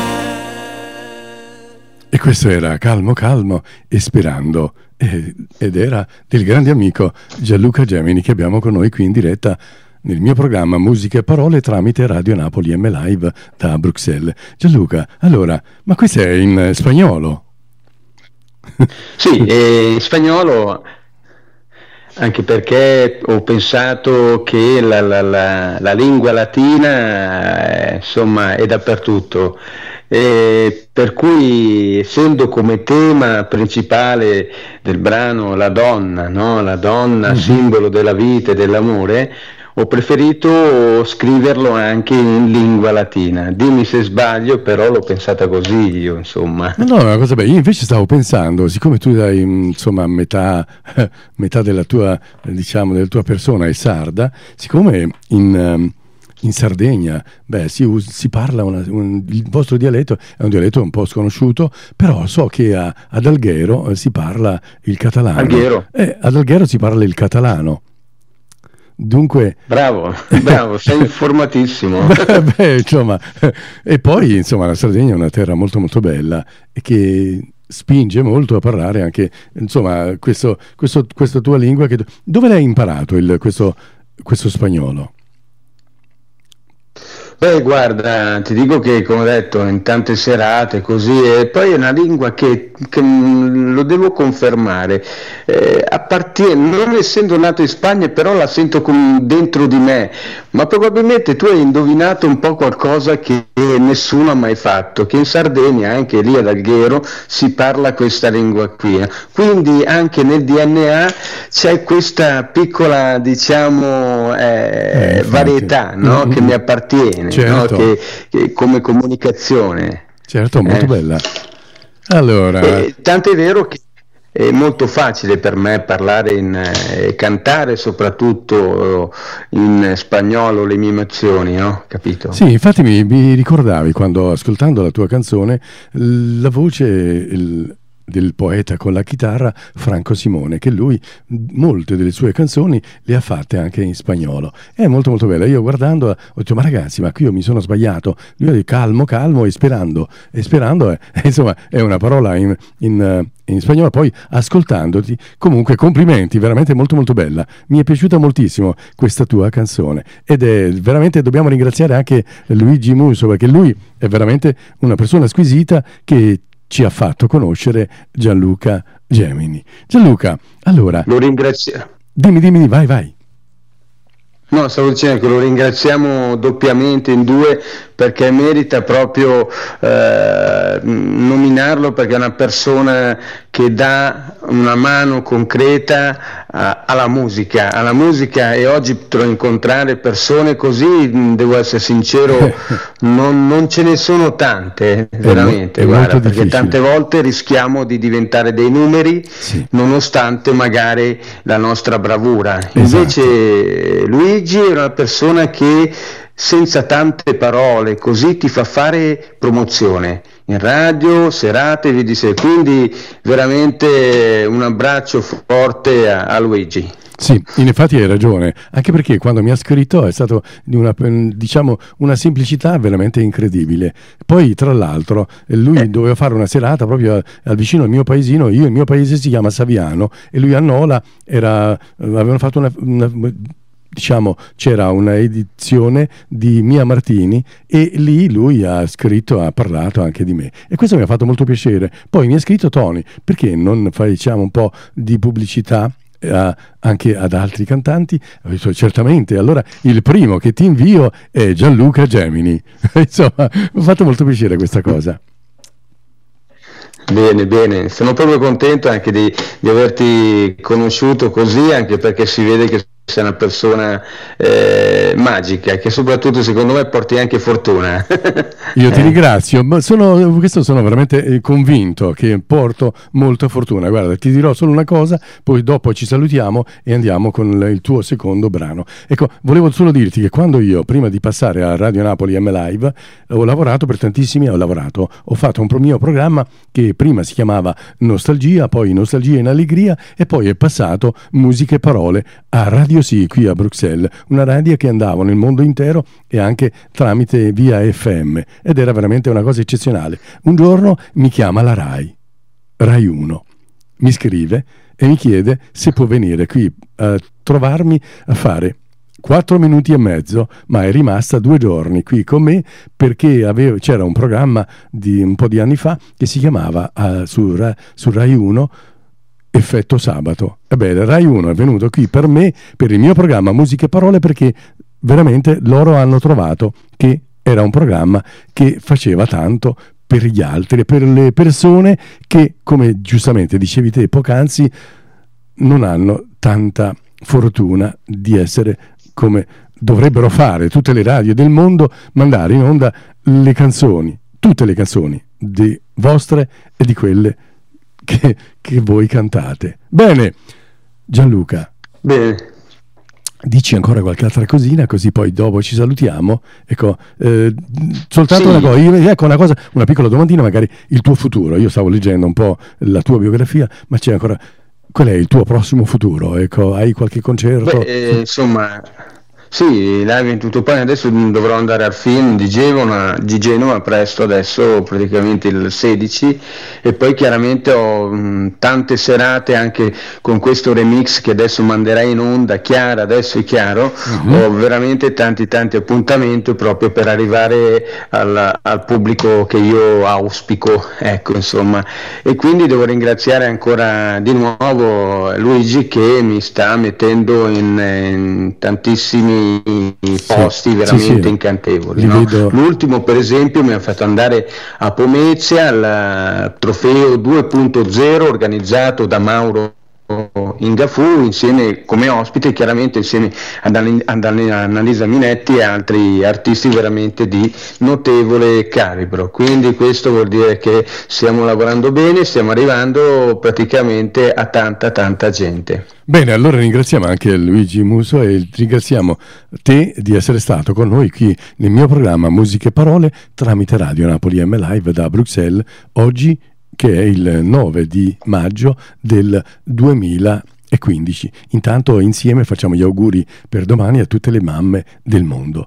E questo era Calmo Calmo e Sperando, eh, ed era del grande amico Gianluca Gemini, che abbiamo con noi qui in diretta nel mio programma Musica e Parole tramite Radio Napoli M Live da Bruxelles. Gianluca, allora, ma questo è in spagnolo? Sì, è in spagnolo, anche perché ho pensato che la, la, la, la lingua latina eh, insomma è dappertutto, e per cui, essendo come tema principale del brano la donna, no? La donna, mm-hmm. simbolo della vita e dell'amore, ho preferito scriverlo anche in lingua latina. Dimmi se sbaglio, però l'ho pensata così io, insomma. No, è una cosa bella. Io invece stavo pensando, siccome tu dai, insomma, metà, metà della tua, diciamo, della tua persona è sarda, siccome in, in Sardegna, beh, si, si parla una, un, il vostro dialetto è un dialetto un po' sconosciuto, però so che a, ad Alghero si parla il catalano. Alghero? Eh, ad Alghero si parla il catalano. Dunque, bravo, bravo, sei informatissimo. Beh, beh, insomma, e poi insomma la Sardegna è una terra molto molto bella e che spinge molto a parlare anche, insomma, questo, questo, questa tua lingua. Che, dove l'hai imparato il, questo, questo spagnolo? Beh, guarda, ti dico che, come ho detto, in tante serate così, e poi è una lingua che, che mh, lo devo confermare, eh, appartiene, non essendo nato in Spagna, però la sento com- dentro di me, ma probabilmente tu hai indovinato un po' qualcosa che nessuno ha mai fatto, che in Sardegna, anche lì ad Alghero, si parla questa lingua qui, eh. Quindi anche nel D N A c'è questa piccola, diciamo, eh, Eh, varietà, no? Mm-hmm. Che mi appartiene. Certo. No? Che, che come comunicazione. Certo, molto Eh. bella. Allora, E, tanto è vero che è molto facile per me parlare in, eh, cantare soprattutto in spagnolo le mie emozioni, no? Capito? sì, infatti mi, mi ricordavi quando ascoltando la tua canzone l- la voce il- del poeta con la chitarra Franco Simone, che lui molte delle sue canzoni le ha fatte anche in spagnolo. È molto molto bella. Io guardando ho detto ma ragazzi, ma qui io mi sono sbagliato. Lui ha detto calmo calmo e sperando e sperando è, insomma è una parola in, in, in spagnolo. Poi ascoltandoti, comunque complimenti, veramente molto molto bella. Mi è piaciuta moltissimo questa tua canzone ed è veramente, dobbiamo ringraziare anche Luigi Musso, perché lui è veramente una persona squisita che ci ha fatto conoscere Gianluca Gemini. Gianluca, allora, Lo ringraziamo. dimmi, dimmi, vai, vai. No, stavo dicendo che lo ringraziamo doppiamente in due, perché merita proprio eh, nominarlo, perché è una persona che dà una mano concreta a, alla musica, alla musica e oggi potrò incontrare persone così, devo essere sincero, non, non ce ne sono tante, veramente, è mo- è guarda, molto perché difficile. tante volte rischiamo di diventare dei numeri, Sì. nonostante magari la nostra bravura. Esatto. Invece Luigi è una persona che senza tante parole così ti fa fare promozione in radio, serate, vedi se. Quindi veramente un abbraccio forte a, a Luigi. Sì, in effetti hai ragione, anche perché quando mi ha scritto è stato di una, diciamo, una semplicità veramente incredibile. Poi tra l'altro lui doveva fare una serata proprio al, al vicino al mio paesino, io il mio paese si chiama Saviano e lui a Nola era, avevano fatto una, una diciamo c'era una edizione di Mia Martini e lì lui ha scritto, ha parlato anche di me e questo mi ha fatto molto piacere. Poi mi ha scritto Tony, perché non facciamo un po' di pubblicità eh, anche ad altri cantanti? Ho detto certamente, allora il primo che ti invio è Gianluca Gemini. Insomma, mi ha fatto molto piacere questa cosa. Bene, bene, sono proprio contento anche di, di averti conosciuto così, anche perché si vede che sei una persona eh, magica, che soprattutto secondo me porti anche fortuna. Io ti ringrazio, ma sono, questo sono veramente eh, convinto che porto molta fortuna. Guarda, ti dirò solo una cosa, poi dopo ci salutiamo e andiamo con il, il tuo secondo brano. Ecco, volevo solo dirti che quando io, prima di passare a Radio Napoli M Live, ho lavorato per tantissimi, ho lavorato, ho fatto un pro- mio programma che prima si chiamava Nostalgia, poi Nostalgia in Allegria e poi è passato Musiche e Parole a Radio Sì, qui a Bruxelles, una radio che andava nel mondo intero e anche tramite via F M ed era veramente una cosa eccezionale. Un giorno mi chiama la Rai, Rai uno, mi scrive e mi chiede se può venire qui a trovarmi a fare quattro minuti e mezzo, ma è rimasta due giorni qui con me perché avevo, c'era un programma di un po' di anni fa che si chiamava uh, su, Ra, su Rai uno Effetto Sabato. Ebbene, Rai uno è venuto qui per me, per il mio programma Musiche e Parole, perché veramente loro hanno trovato che era un programma che faceva tanto per gli altri, per le persone che, come giustamente dicevi te poc'anzi, non hanno tanta fortuna di essere come dovrebbero fare tutte le radio del mondo, mandare in onda le canzoni, tutte le canzoni di vostre e di quelle Che, che voi cantate. Bene, Gianluca. Bene. Dici ancora qualche altra cosina, così poi dopo ci salutiamo. Ecco, eh, soltanto Sì. una cosa, ecco una cosa, una piccola domandina, magari il tuo futuro. Io stavo leggendo un po' la tua biografia, ma c'è ancora. Qual è il tuo prossimo futuro? Ecco, hai qualche concerto? Beh, eh, insomma, Sì, live in tutto pane, adesso dovrò andare al film di Genova, di Genova presto, adesso praticamente il sedici, e poi chiaramente ho mh, tante serate anche con questo remix che adesso manderai in onda, Chiara, adesso è chiaro, uh-huh. Ho veramente tanti tanti appuntamenti proprio per arrivare al, al pubblico che io auspico, ecco, insomma, e quindi devo ringraziare ancora di nuovo Luigi che mi sta mettendo in, in tantissimi posti sì, veramente sì, sì. incantevoli, no? L'ultimo per esempio mi ha fatto andare a Pomezia al trofeo due punto zero organizzato da Mauro Ingafu insieme come ospite, chiaramente insieme ad, ad Annalisa Minetti e altri artisti veramente di notevole calibro, quindi questo vuol dire che stiamo lavorando bene, stiamo arrivando praticamente a tanta tanta gente. Bene, allora ringraziamo anche Luigi Muso e ringraziamo te di essere stato con noi qui nel mio programma Musiche e Parole tramite Radio Napoli M Live da Bruxelles, oggi che è il nove di maggio del duemilaquindici. Intanto insieme facciamo gli auguri per domani a tutte le mamme del mondo.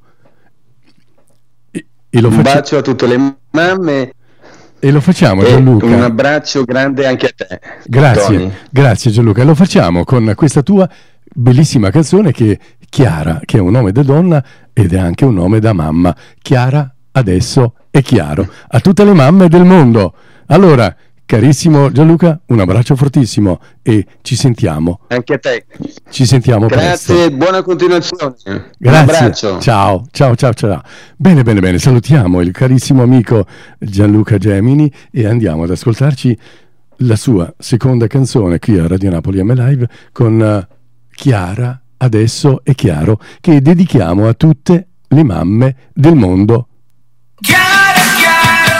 E, e lo Un faccio... bacio a tutte le mamme. E lo facciamo, Gianluca. Un abbraccio grande anche a te. Grazie, Tony. Grazie Gianluca. Lo facciamo con questa tua bellissima canzone che è Chiara, che è un nome da donna ed è anche un nome da mamma. Chiara, adesso è chiaro. A tutte le mamme del mondo. Allora, carissimo Gianluca, un abbraccio fortissimo e ci sentiamo. Anche a te. Ci sentiamo Grazie, presto. buona continuazione. Grazie. Un abbraccio. Ciao, ciao, ciao, ciao. Bene, bene, bene. Salutiamo il carissimo amico Gianluca Gemini e andiamo ad ascoltarci la sua seconda canzone qui a Radio Napoli M Live con uh, Chiara, adesso è chiaro, che dedichiamo a tutte le mamme del mondo. Chiaro, chiaro,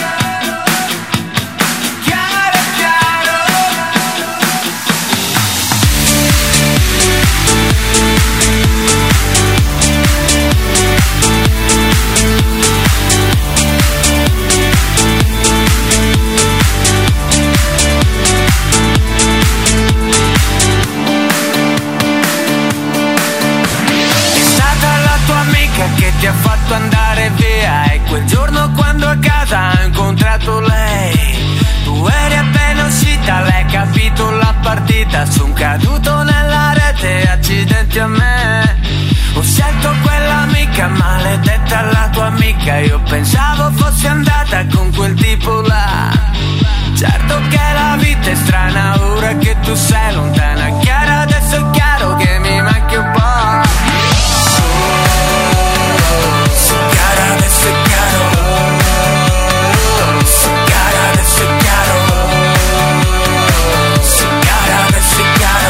chiaro, chiaro. È stata la tua amica che ti ha fatto andare via, e quel giorno quando a casa ho incontrato lei, tu eri appena uscita, lei ha capito la partita, son caduto nella rete, accidenti a me, ho scelto quell'amica maledetta, la tua amica, io pensavo fosse andata con quel tipo là, certo che la vita è strana ora che tu sei lontana, Chiara, adesso è chiaro che mi manchi un po'. Adesso è chiaro, sì, cara, adesso è chiaro, sì, cara, adesso è chiaro.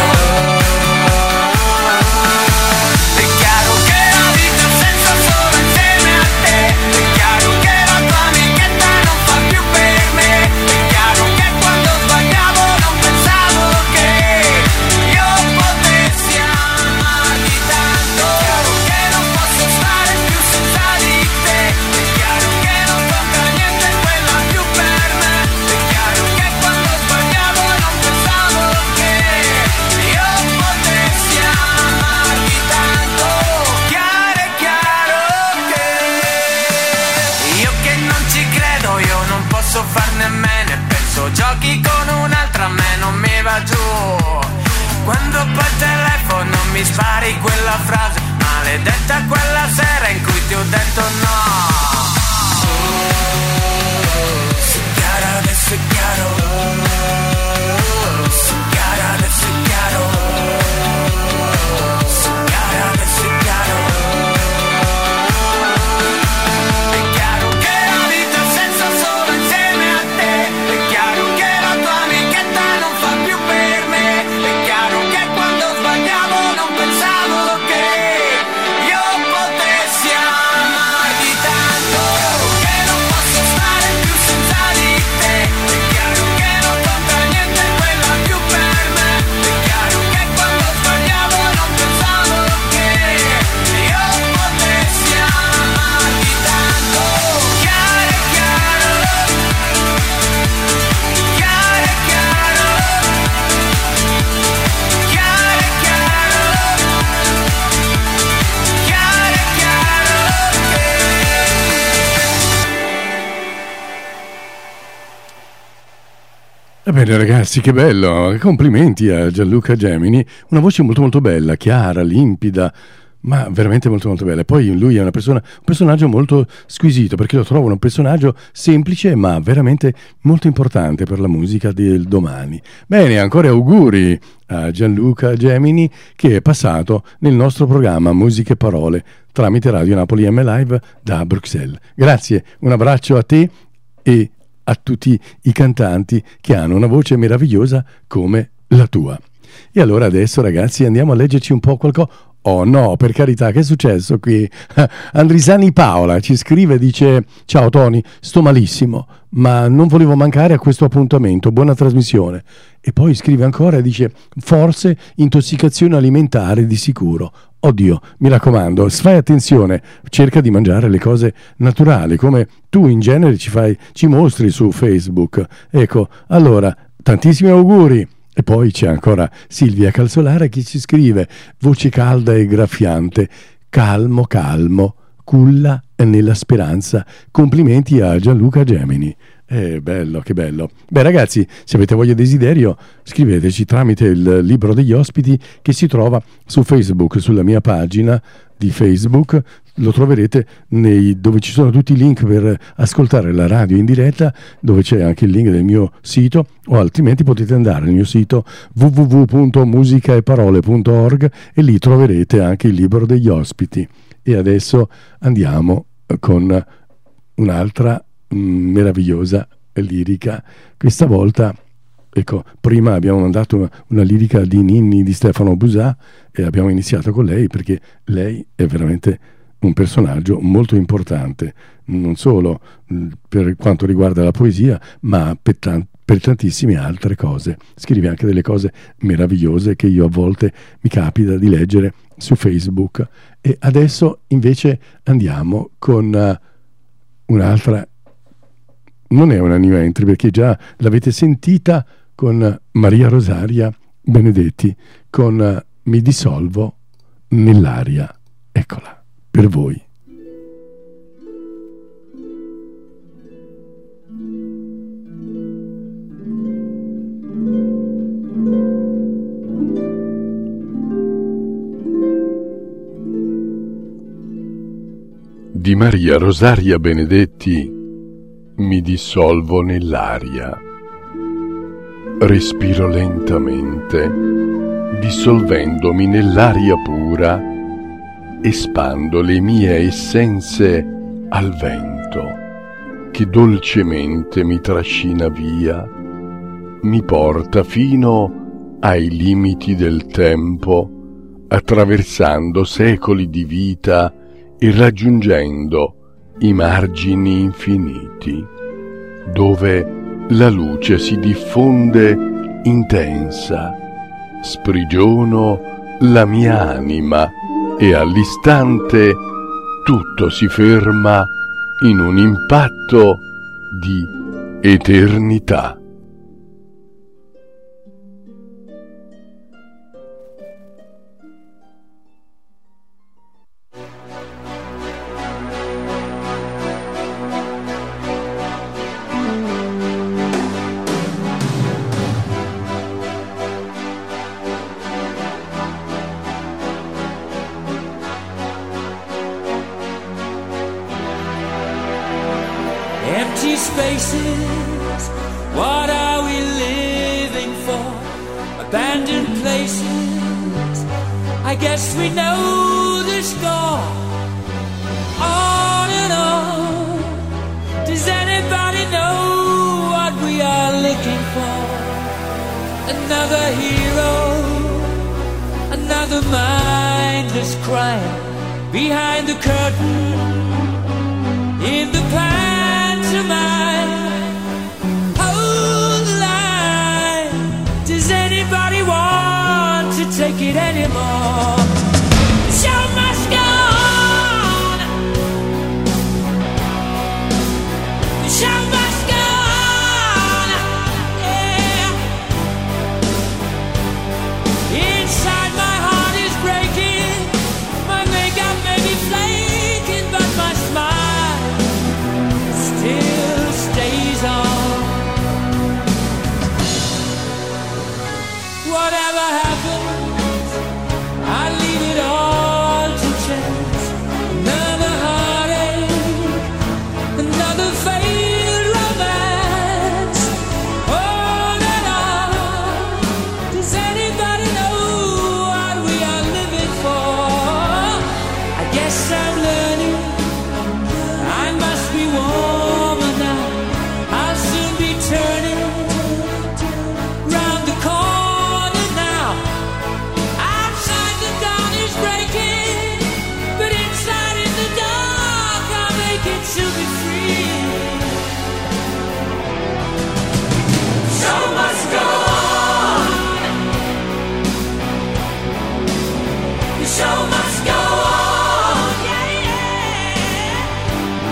È chiaro che la vita ha senso solo insieme a te, è chiaro che la tua amichetta non fa più per me, è chiaro che quando sbagliavo non pensavo che io potessi amarti tanto, è chiaro che non posso stare più senza di te. È chiaro che non conta niente quella più per me, è chiaro che quando sbagliavo non pensavo che io potessi amarti tanto. Chiaro è chiaro che io che non ci credo, io non posso farne a meno, e penso giochi con un'altra, a me non mi va giù. Quando poi telefono mi spari quella frase maledetta, quella sera in cui ti ho detto no. Sì, Chiara, adesso è chiaro, sì, Chiara, adesso è chiaro, sì, Chiara, adesso è chiaro. È chiaro che la vita ha senso solo insieme a te, è chiaro che la tua amichetta non fa più per me, è chiaro che quando sbagliavo non pensavo che Va bene ragazzi, che bello, complimenti a Gianluca Gemini, una voce molto molto bella, chiara, limpida, ma veramente molto molto bella. Poi lui è una persona, un personaggio molto squisito, perché lo trovo un personaggio semplice ma veramente molto importante per la musica del domani. Bene, ancora auguri a Gianluca Gemini, che è passato nel nostro programma Musiche e Parole tramite Radio Napoli M Live da Bruxelles. Grazie, un abbraccio a te e a tutti i cantanti che hanno una voce meravigliosa come la tua. E allora adesso ragazzi andiamo a leggerci un po' qualcosa. Oh no, per carità, che è successo qui? Andrisani Paola ci scrive e dice: ciao Tony, sto malissimo, ma non volevo mancare a questo appuntamento, buona trasmissione. E poi scrive ancora e dice: forse intossicazione alimentare di sicuro. Oddio, mi raccomando, fai attenzione, cerca di mangiare le cose naturali, come tu in genere ci fai, ci mostri su Facebook. Ecco, allora, tantissimi auguri. E poi c'è ancora Silvia Calzolare che ci scrive: voce calda e graffiante, calmo calmo, culla nella speranza. Complimenti a Gianluca Gemini. Eh, bello, che bello. Beh ragazzi, se avete voglia e desiderio, scriveteci tramite il libro degli ospiti che si trova su Facebook, sulla mia pagina di Facebook. Lo troverete nei, dove ci sono tutti i link per ascoltare la radio in diretta, dove c'è anche il link del mio sito, o altrimenti potete andare nel mio sito w w w punto musicaeparole punto org e lì troverete anche il libro degli ospiti. E adesso andiamo con un'altra mh, meravigliosa lirica. Questa volta, ecco, prima abbiamo mandato una, una lirica di Ninni di Stefano Busà e abbiamo iniziato con lei perché lei è veramente un personaggio molto importante, non solo mh, per quanto riguarda la poesia, ma per, tan- per tantissime altre cose. Scrive anche delle cose meravigliose che io a volte mi capita di leggere su Facebook. E adesso invece andiamo con uh, un'altra, non è una new entry perché già l'avete sentita con Maria Rosaria Benedetti, con uh, Mi dissolvo nell'aria. Eccola per voi. Di Maria Rosaria Benedetti, Mi dissolvo nell'aria. Respiro lentamente, dissolvendomi nell'aria pura, espando le mie essenze al vento che dolcemente mi trascina via, mi porta fino ai limiti del tempo, attraversando secoli di vita e raggiungendo i margini infiniti, dove la luce si diffonde intensa, sprigiono la mia anima e all'istante tutto si ferma in un impatto di eternità. Empty spaces, what are we living for? Abandoned places, I guess we know the score. On and on, does anybody know what we are looking for? Another hero, another mindless crime, behind the curtain, in the past. Hold the line. Does anybody want to take it anymore? The show must go on. The show must go on. Yeah. Inside my heart is breaking. My makeup may be flaking, but my smile still stays on. show must go on. Yeah, yeah.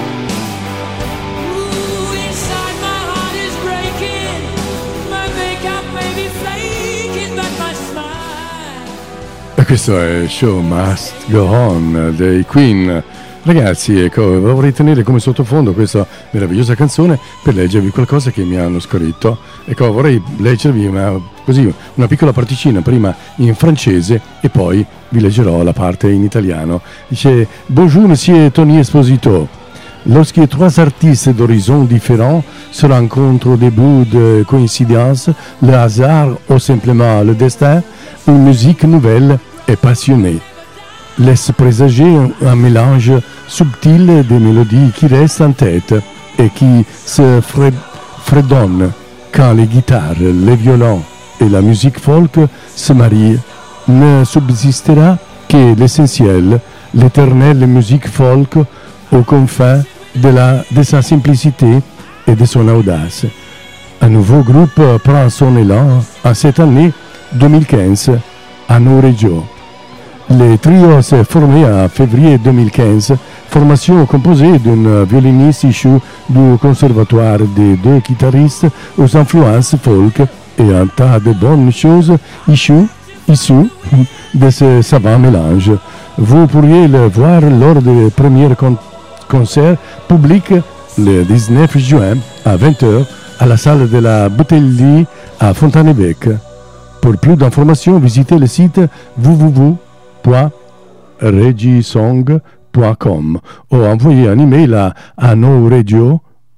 Ooh, inside my heart is breaking. My makeup may be flaking, but my smile. E questo è Show Must Go On dei Queen. Ragazzi, ecco, vorrei tenere come sottofondo questa meravigliosa canzone per leggervi qualcosa che mi hanno scritto. Ecco, vorrei leggervi una, così, una piccola particina, prima in francese e poi vi leggerò la parte in italiano. Dice: Bonjour monsieur Tony Esposito. Lorsque trois artistes d'horizons différents se rencontrent au début de coïncidence, le hasard ou simplement le destin, une musique nouvelle et passionnée laisse présager un mélange subtil de mélodies qui restent en tête et qui se fredonnent quand les guitares, les violons et la musique folk se marient. Ne subsistera que l'essentiel, l'éternelle musique folk aux confins de, la, de sa simplicité et de son audace. Un nouveau groupe prend son élan en cette année deux mille quinze à Noreggio. Le trio s'est formé en février deux mille quinze, formation composée d'un violoniste issu du conservatoire, de deux guitaristes aux influences folk et un tas de bonnes choses issues, issues de ce savant mélange. Vous pourriez le voir lors du premier con- concert public le dix-neuf juin à vingt heures à la salle de la Bouteillerie à Fontaine-Évêque. Pour plus d'informations, visitez le site w w w point regisong point com ou envoyez un email à anoregio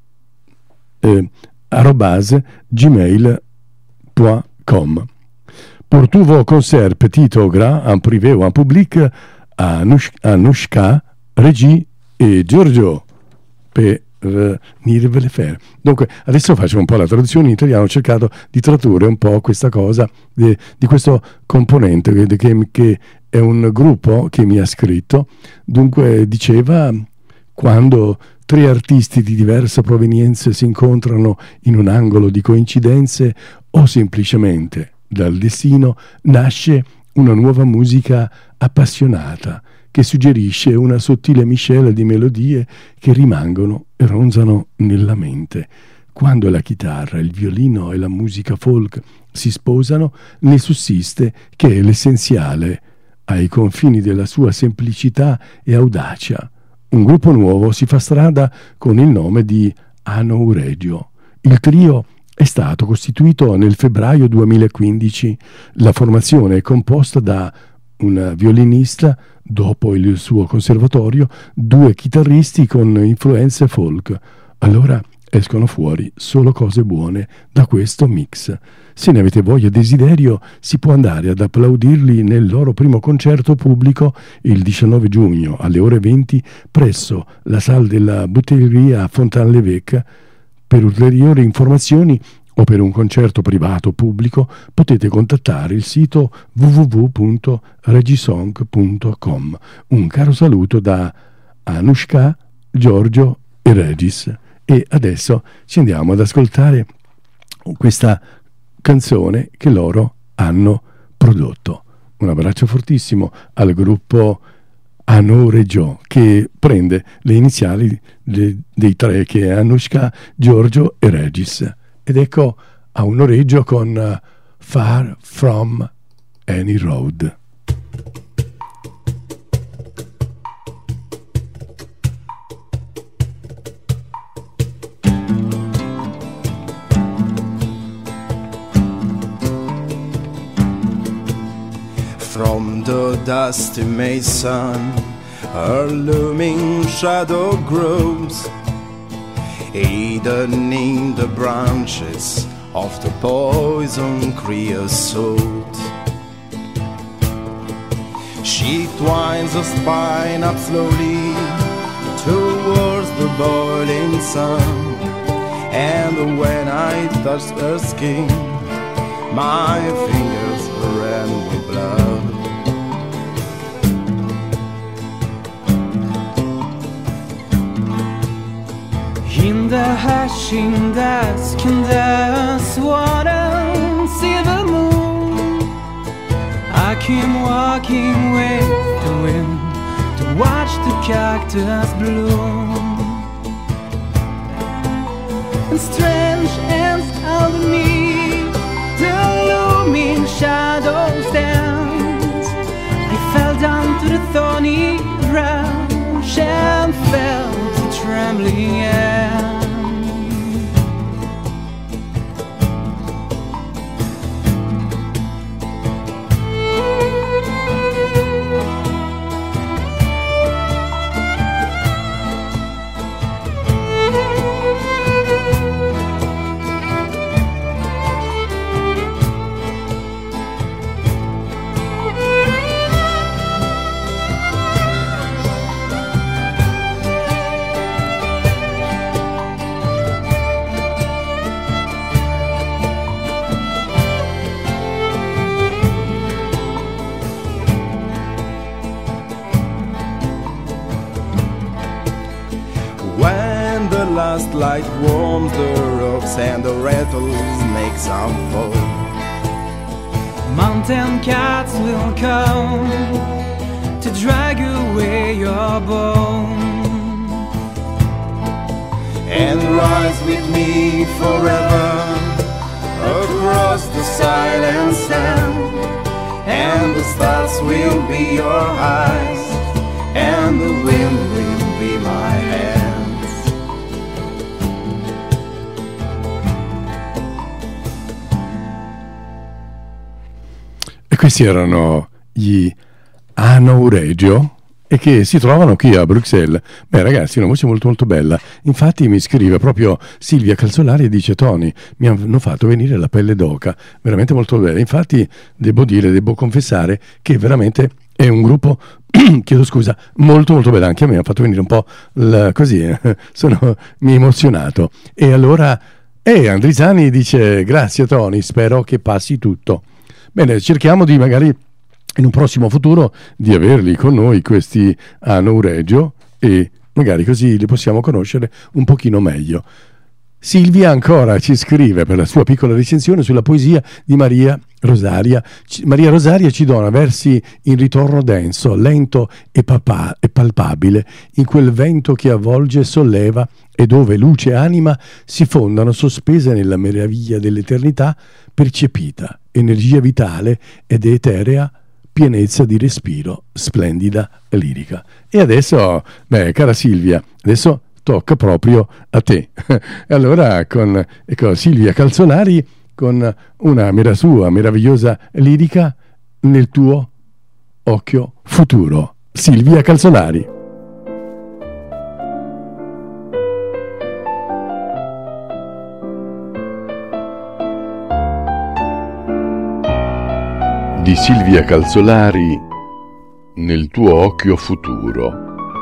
euh, arobase gmail point com. Pour tous vos concerts petits ou grands, en privé ou en public, Anushka, Regi e Giorgio per venirvele fare. Dunque, adesso faccio un po' la traduzione in italiano, ho cercato di tradurre un po' questa cosa di, di questo componente che, che, che è un gruppo che mi ha scritto. Dunque diceva: quando tre artisti di diversa provenienza si incontrano in un angolo di coincidenze o semplicemente dal destino, nasce una nuova musica appassionata che suggerisce una sottile miscela di melodie che rimangono e ronzano nella mente. Quando la chitarra, il violino e la musica folk si sposano, ne sussiste che è l'essenziale ai confini della sua semplicità e audacia. Un gruppo nuovo si fa strada con il nome di Anoregio. Il trio è stato costituito nel febbraio duemilaquindici. La formazione è composta da un violinista, dopo il suo conservatorio, due chitarristi con influenze folk. Allora escono fuori solo cose buone da questo mix. Se ne avete voglia e desiderio, si può andare ad applaudirli nel loro primo concerto pubblico il diciannove giugno alle ore venti presso la salle della Bouteillerie a Fontaine-l'Évêque. Per ulteriori informazioni o per un concerto privato o pubblico potete contattare il sito w w w punto regisong punto com. Un caro saluto da Anushka, Giorgio e Regis. E adesso ci andiamo ad ascoltare questa canzone che loro hanno prodotto. Un abbraccio fortissimo al gruppo Anoregio, che prende le iniziali de, dei tre, che è Anushka, Giorgio e Regis. Ed ecco a un oreggio con uh, Far From Any Road. From the dusty mason, her looming shadow grows, hidden in the branches of the poison creosote. She twines her spine up slowly towards the boiling sun, and when I touched her skin, my fingers ran with blood. In the hushing dusk, in the swollen silver moon, I walking, walking with the wind to watch the cactus bloom. And strange and underneath the looming shadows dance, I fell down to the thorny branch and felt the trembling hand. Last light warms the rocks and the rattlesnakes unfold. Mountain cats will come to drag away your bone and rise with me forever across the silent sand. And the stars will be your eyes and the wind will be my hand. E questi erano gli Anouregio e che si trovano qui a Bruxelles. Beh ragazzi, una voce molto molto bella. Infatti mi scrive proprio Silvia Calzolari e dice: Tony, mi hanno fatto venire la pelle d'oca, veramente molto bella. Infatti devo dire, devo confessare che veramente è un gruppo, chiedo scusa, molto molto bello. Anche a me ha fatto venire un po' la, così, sono, mi ha emozionato. E allora, e Andrizani dice: grazie Tony, spero che passi tutto. Bene, cerchiamo di magari in un prossimo futuro di averli con noi questi Anouregio e magari così li possiamo conoscere un pochino meglio. Silvia ancora ci scrive per la sua piccola recensione sulla poesia di Maria Rosaria. C- Maria Rosaria ci dona versi in ritorno denso, lento e, papà, e palpabile, in quel vento che avvolge e solleva e dove luce e anima si fondano sospese nella meraviglia dell'eternità percepita, energia vitale ed eterea, pienezza di respiro, splendida e lirica. E adesso, beh, cara Silvia, adesso tocca proprio a te. E allora con ecco, Silvia Calzolari con una mera sua meravigliosa lirica nel tuo occhio futuro. Silvia Calzolari. Di Silvia Calzolari nel tuo occhio futuro.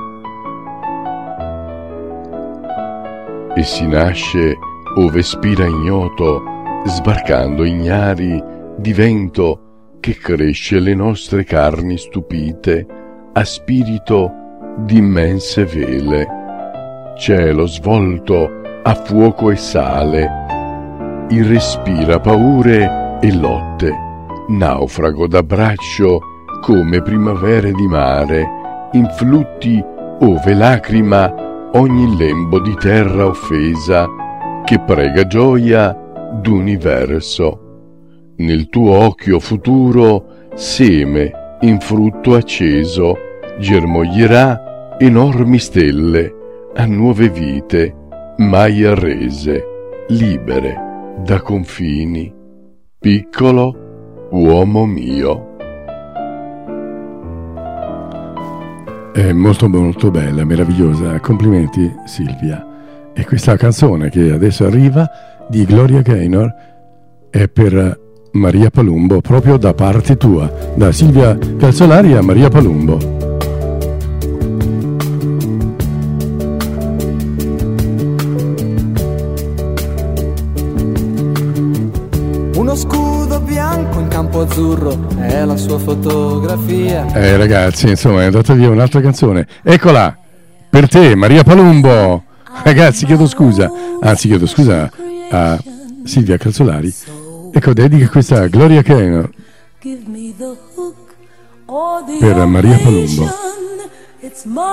E si nasce ove spira ignoto, sbarcando ignari di vento che cresce le nostre carni stupite a spirito d'immense vele. Cielo svolto a fuoco e sale, irrespira paure e lotte, naufrago d'abbraccio come primavere di mare, in flutti ove lacrima ogni lembo di terra offesa che prega gioia d'universo. Nel tuo occhio futuro seme in frutto acceso germoglierà enormi stelle a nuove vite mai arrese, libere da confini. Piccolo uomo mio. È molto molto bella, meravigliosa, complimenti Silvia. E questa canzone che adesso arriva di Gloria Gaynor è per Maria Palumbo, proprio da parte tua, da Silvia Calzolari a Maria Palumbo. Uno scudo bianco in campo azzurro è la sua fotografia. Eh ragazzi, insomma, è andata via un'altra canzone. Eccola, per te Maria Palumbo. Ragazzi, chiedo scusa, anzi chiedo scusa a Silvia Calzolari. Ecco, dedica questa Gloria Gaynor. Give me the hook per Maria Palumbo. It's my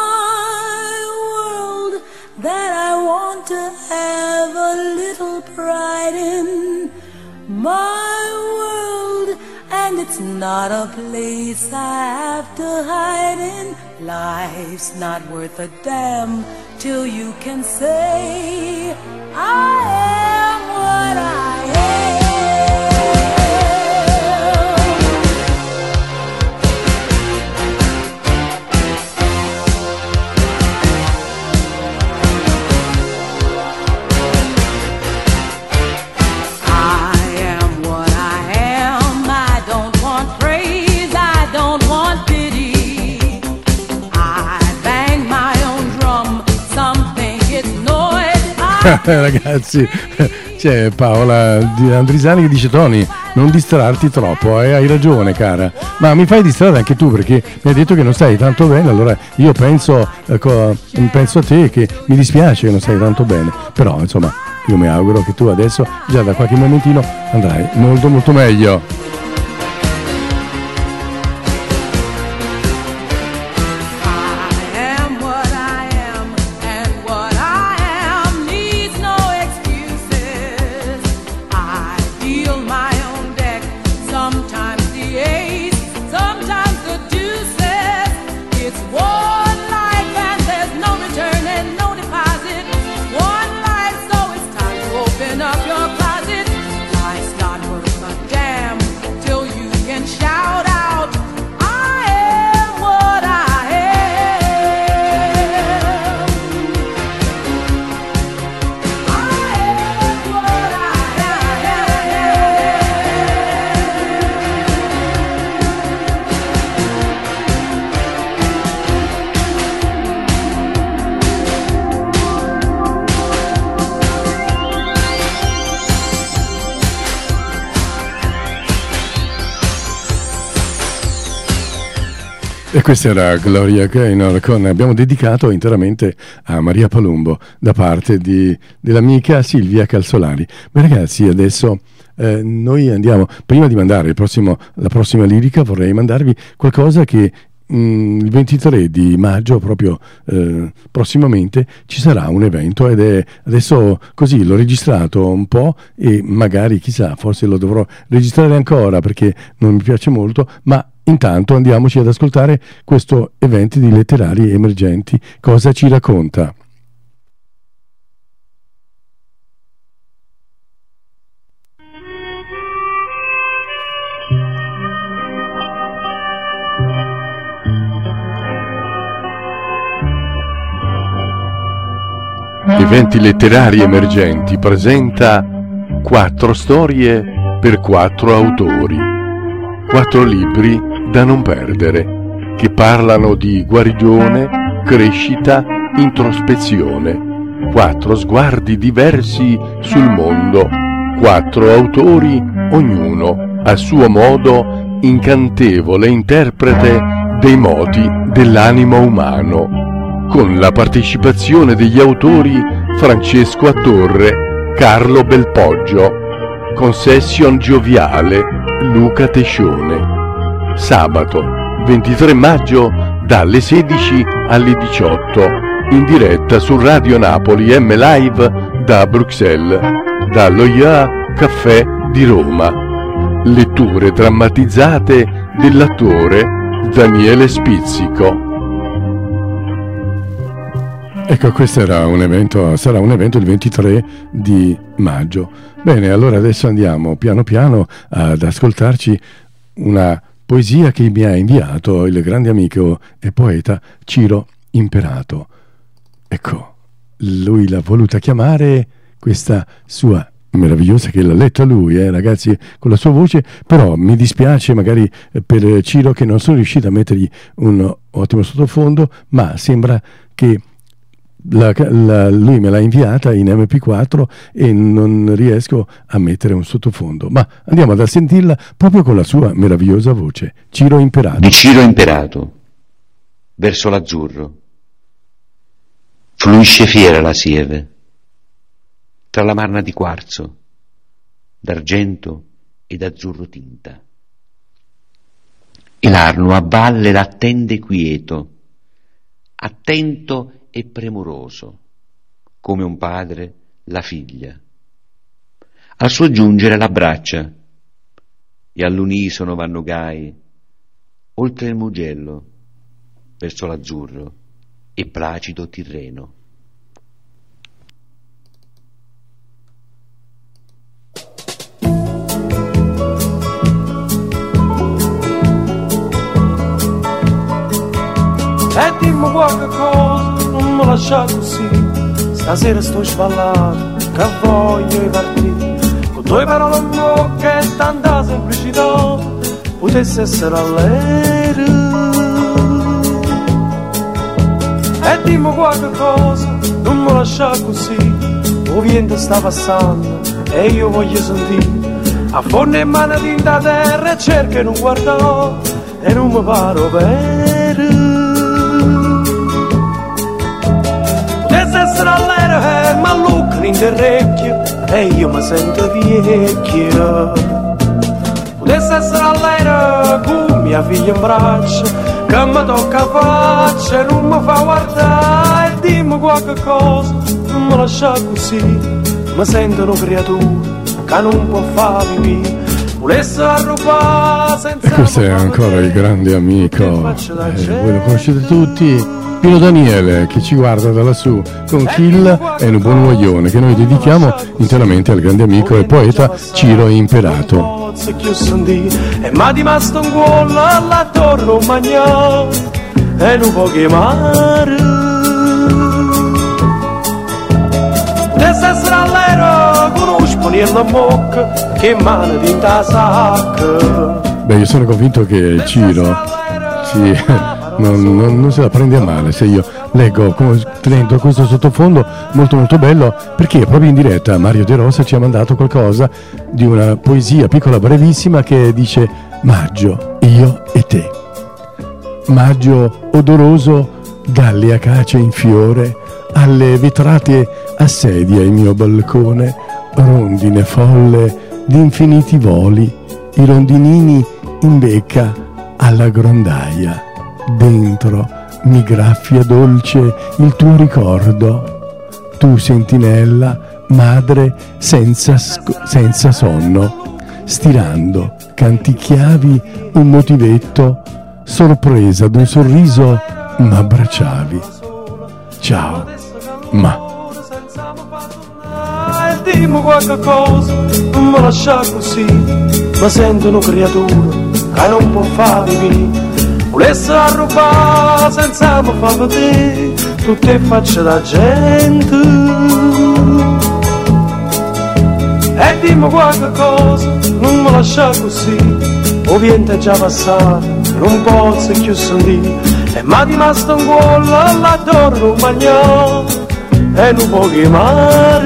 world that I want to have a little pride in. My world, and it's not a place I have to hide in. Life's not worth a damn till you can say I am what I am. Ragazzi, c'è Paola Andrisani che dice: Tony, non distrarti troppo, eh, hai ragione cara, ma mi fai distrarre anche tu perché mi hai detto che non stai tanto bene, allora io penso, ecco, penso a te che mi dispiace che non stai tanto bene, però insomma io mi auguro che tu adesso già da qualche momentino andrai molto molto meglio. E questa era Gloria Gaynor, con abbiamo dedicato interamente a Maria Palumbo da parte di, dell'amica Silvia Calzolari. Beh ragazzi, adesso eh, noi andiamo, prima di mandare il prossimo, la prossima lirica vorrei mandarvi qualcosa che mh, il ventitré di maggio, proprio eh, prossimamente, ci sarà un evento ed è adesso così, l'ho registrato un po' e magari chissà, forse lo dovrò registrare ancora perché non mi piace molto, ma intanto andiamoci ad ascoltare questo evento di letterari emergenti. Cosa ci racconta? Eventi letterari emergenti presenta quattro storie per quattro autori, quattro libri da non perdere, che parlano di guarigione, crescita, introspezione, quattro sguardi diversi sul mondo, quattro autori, ognuno a suo modo incantevole interprete dei moti dell'animo umano, con la partecipazione degli autori Francesco Attorre, Carlo Belpoggio, con session gioviale Luca Tescione. Sabato ventitré maggio dalle sedici alle diciotto, in diretta su Radio Napoli M Live da Bruxelles, dallo Ya Caffè di Roma. Letture drammatizzate dell'attore Daniele Spizzico. Ecco, questo era un evento, sarà un evento il ventitré di maggio. Bene, allora adesso andiamo piano piano ad ascoltarci una poesia che mi ha inviato il grande amico e poeta Ciro Imperato. Ecco, lui l'ha voluta chiamare questa sua meravigliosa, che l'ha letta lui, eh, ragazzi, con la sua voce, però mi dispiace magari per Ciro che non sono riuscito a mettergli un ottimo sottofondo, ma sembra che La, la, lui me l'ha inviata in emme pi quattro e non riesco a mettere un sottofondo, ma andiamo ad sentirla proprio con la sua meravigliosa voce. Ciro Imperato. Di Ciro Imperato, verso l'azzurro. Fluisce fiera la sieve tra la marna di quarzo, d'argento ed azzurro tinta. e l'Arno a valle l'attende quieto, attento e premuroso, come un padre la figlia. Al suo giungere l'abbraccia e all'unisono vanno gai oltre il Mugello verso l'azzurro e placido Tirreno. E dimmi qualche cosa, non mi lascia così. Stasera sto sballato, che voglio partire. Con due parole in bocca e tanta semplicità, potesse essere all'era. E dimmi qualche cosa, non mi lascia così. O vento sta passando e io voglio sentire. Affonda in mano tinta terra e cerca e non guarda e non mi paro vero. Potesse essere all'era e m'allucca in orecchio e io mi sento vecchio. Potesse essere all'era con mia figlia in braccio che mi tocca faccia e non mi fa guardare. E dimmi qualche cosa, non mi lascia così. Mi sento una creatura che non può fare pipì. Volesse arrubare senza. E questo è ancora il grande amico, eh, voi lo conoscete tutti, Pino Daniele, che ci guarda da lassù con Kill e un buon guaglione che noi dedichiamo interamente al grande amico e poeta Ciro Imperato. E ma di rimasto un cuore alla torre un magnà e non può chiamare. Potesse essere all'era con uno sponiello a bocca che mano di ta sacca. Beh, io sono convinto che Ciro sì, non, non, non se la prende a male se io leggo dentro questo sottofondo molto molto bello, perché proprio in diretta Mario De Rosa ci ha mandato qualcosa di una poesia piccola brevissima che dice: maggio, io e te. Maggio odoroso dalle acacie in fiore alle vetrate assedia il mio balcone, rondine folle di infiniti voli, i rondinini in becca alla grondaia, dentro mi graffia dolce il tuo ricordo, tu sentinella, madre senza, sc- senza sonno, stirando canticchiavi un motivetto, sorpresa d'un sorriso m'abbracciavi. Ciao, ma E dimmi qualche cosa, non mi lascia così. Mi sento una creatura che non può fare pipì. Volesse arrubare senza mi fa vedere tutte facce da gente. E dimmi qualche cosa, non mi lascia così. O vento è già passato, non posso più sentire. E ma di rimasto un cuore alla torre un magnà e non può chiamare.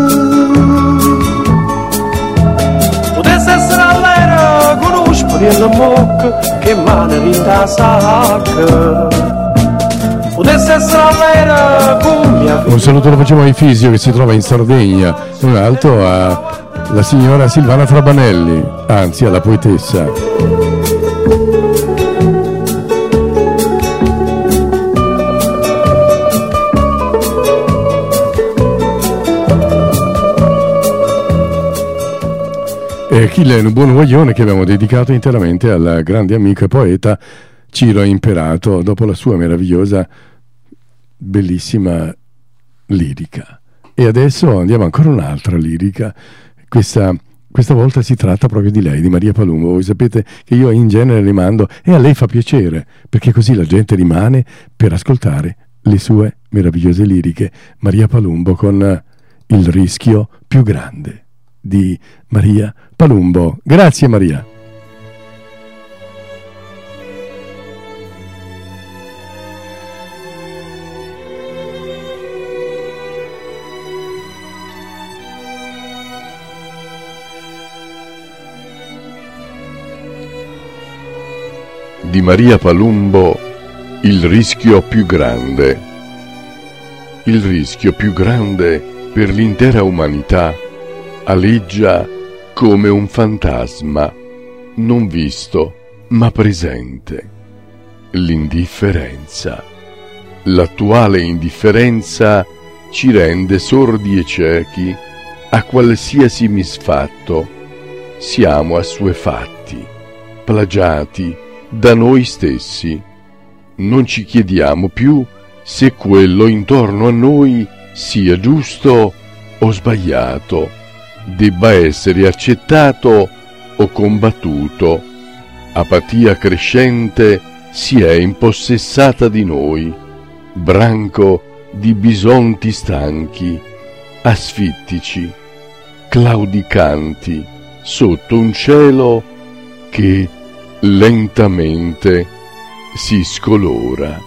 Potesse essere all'era con uno sponiello in bocca che mano in ta sacca. Potesse essere all'era con mia figlia. un saluto lo facciamo ai Fisio che si trova in Sardegna, un altro alla signora Silvana Trabanelli, anzi alla poetessa. E Kill è un buon guaglione che abbiamo dedicato interamente al grande amico e poeta Ciro Imperato, dopo la sua meravigliosa, bellissima lirica. E adesso andiamo ancora un'altra lirica, questa, questa volta si tratta proprio di lei, di Maria Palumbo. Voi sapete che io in genere rimando e a lei fa piacere, perché così la gente rimane per ascoltare le sue meravigliose liriche. Maria Palumbo con Il rischio più grande di Maria Palumbo. Grazie Maria. Di Maria Palumbo, Il rischio più grande. Il rischio più grande per l'intera umanità aleggia come un fantasma non visto ma presente. L'indifferenza. L'attuale indifferenza ci rende sordi e ciechi a qualsiasi misfatto. Siamo assuefatti, plagiati da noi stessi. Non ci chiediamo più se quello intorno a noi sia giusto o sbagliato, debba essere accettato o combattuto. Apatia crescente si è impossessata di noi, branco di bisonti stanchi, asfittici, claudicanti sotto un cielo che lentamente si scolora.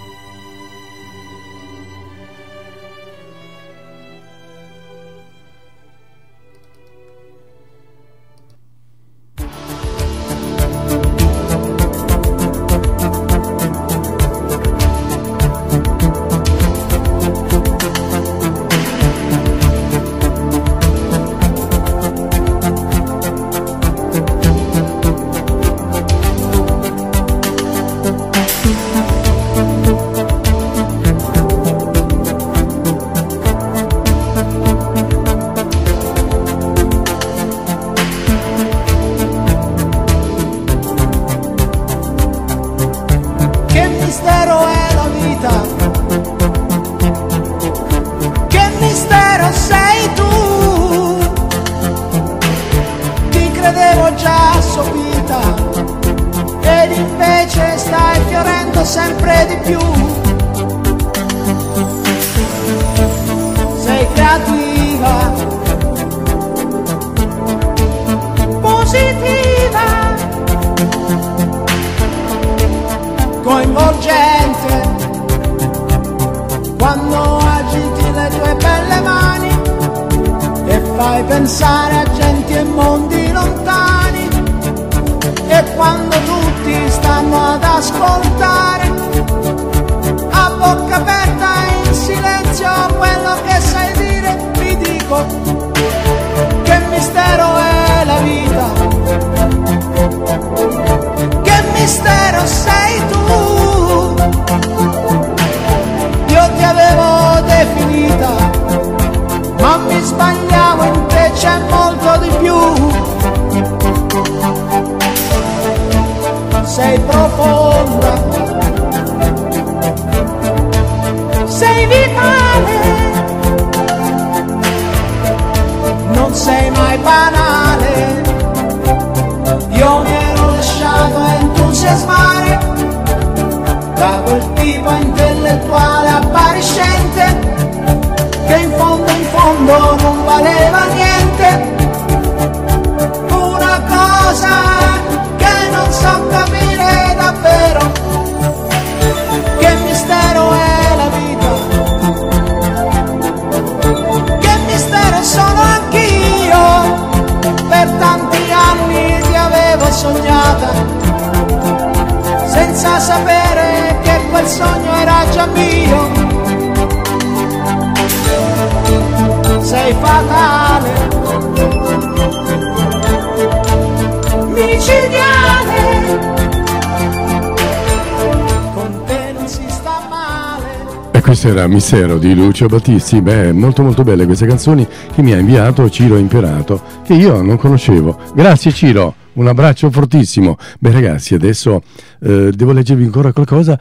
Questo era Mistero di Lucio Battisti. Beh, molto molto belle queste canzoni che mi ha inviato Ciro Imperato, che io non conoscevo. Grazie Ciro, un abbraccio fortissimo. Beh ragazzi, adesso eh, devo leggervi ancora qualcosa.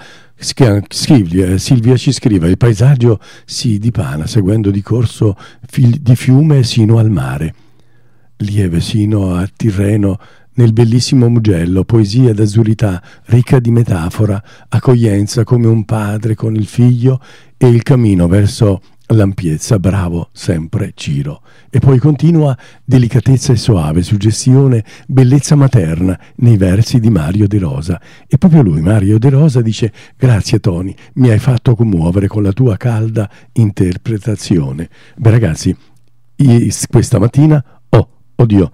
Silvia, Silvia ci scrive: il paesaggio si dipana seguendo di corso fil- di fiume sino al mare, lieve sino a Tirreno, nel bellissimo Mugello, poesia d'azurità, ricca di metafora, accoglienza come un padre con il figlio e il cammino verso l'ampiezza. Bravo sempre Ciro. E poi continua: delicatezza e soave, suggestione, bellezza materna nei versi di Mario De Rosa. E proprio lui, Mario De Rosa, dice: grazie Tony, mi hai fatto commuovere con la tua calda interpretazione. Beh ragazzi, questa mattina, oh, oddio,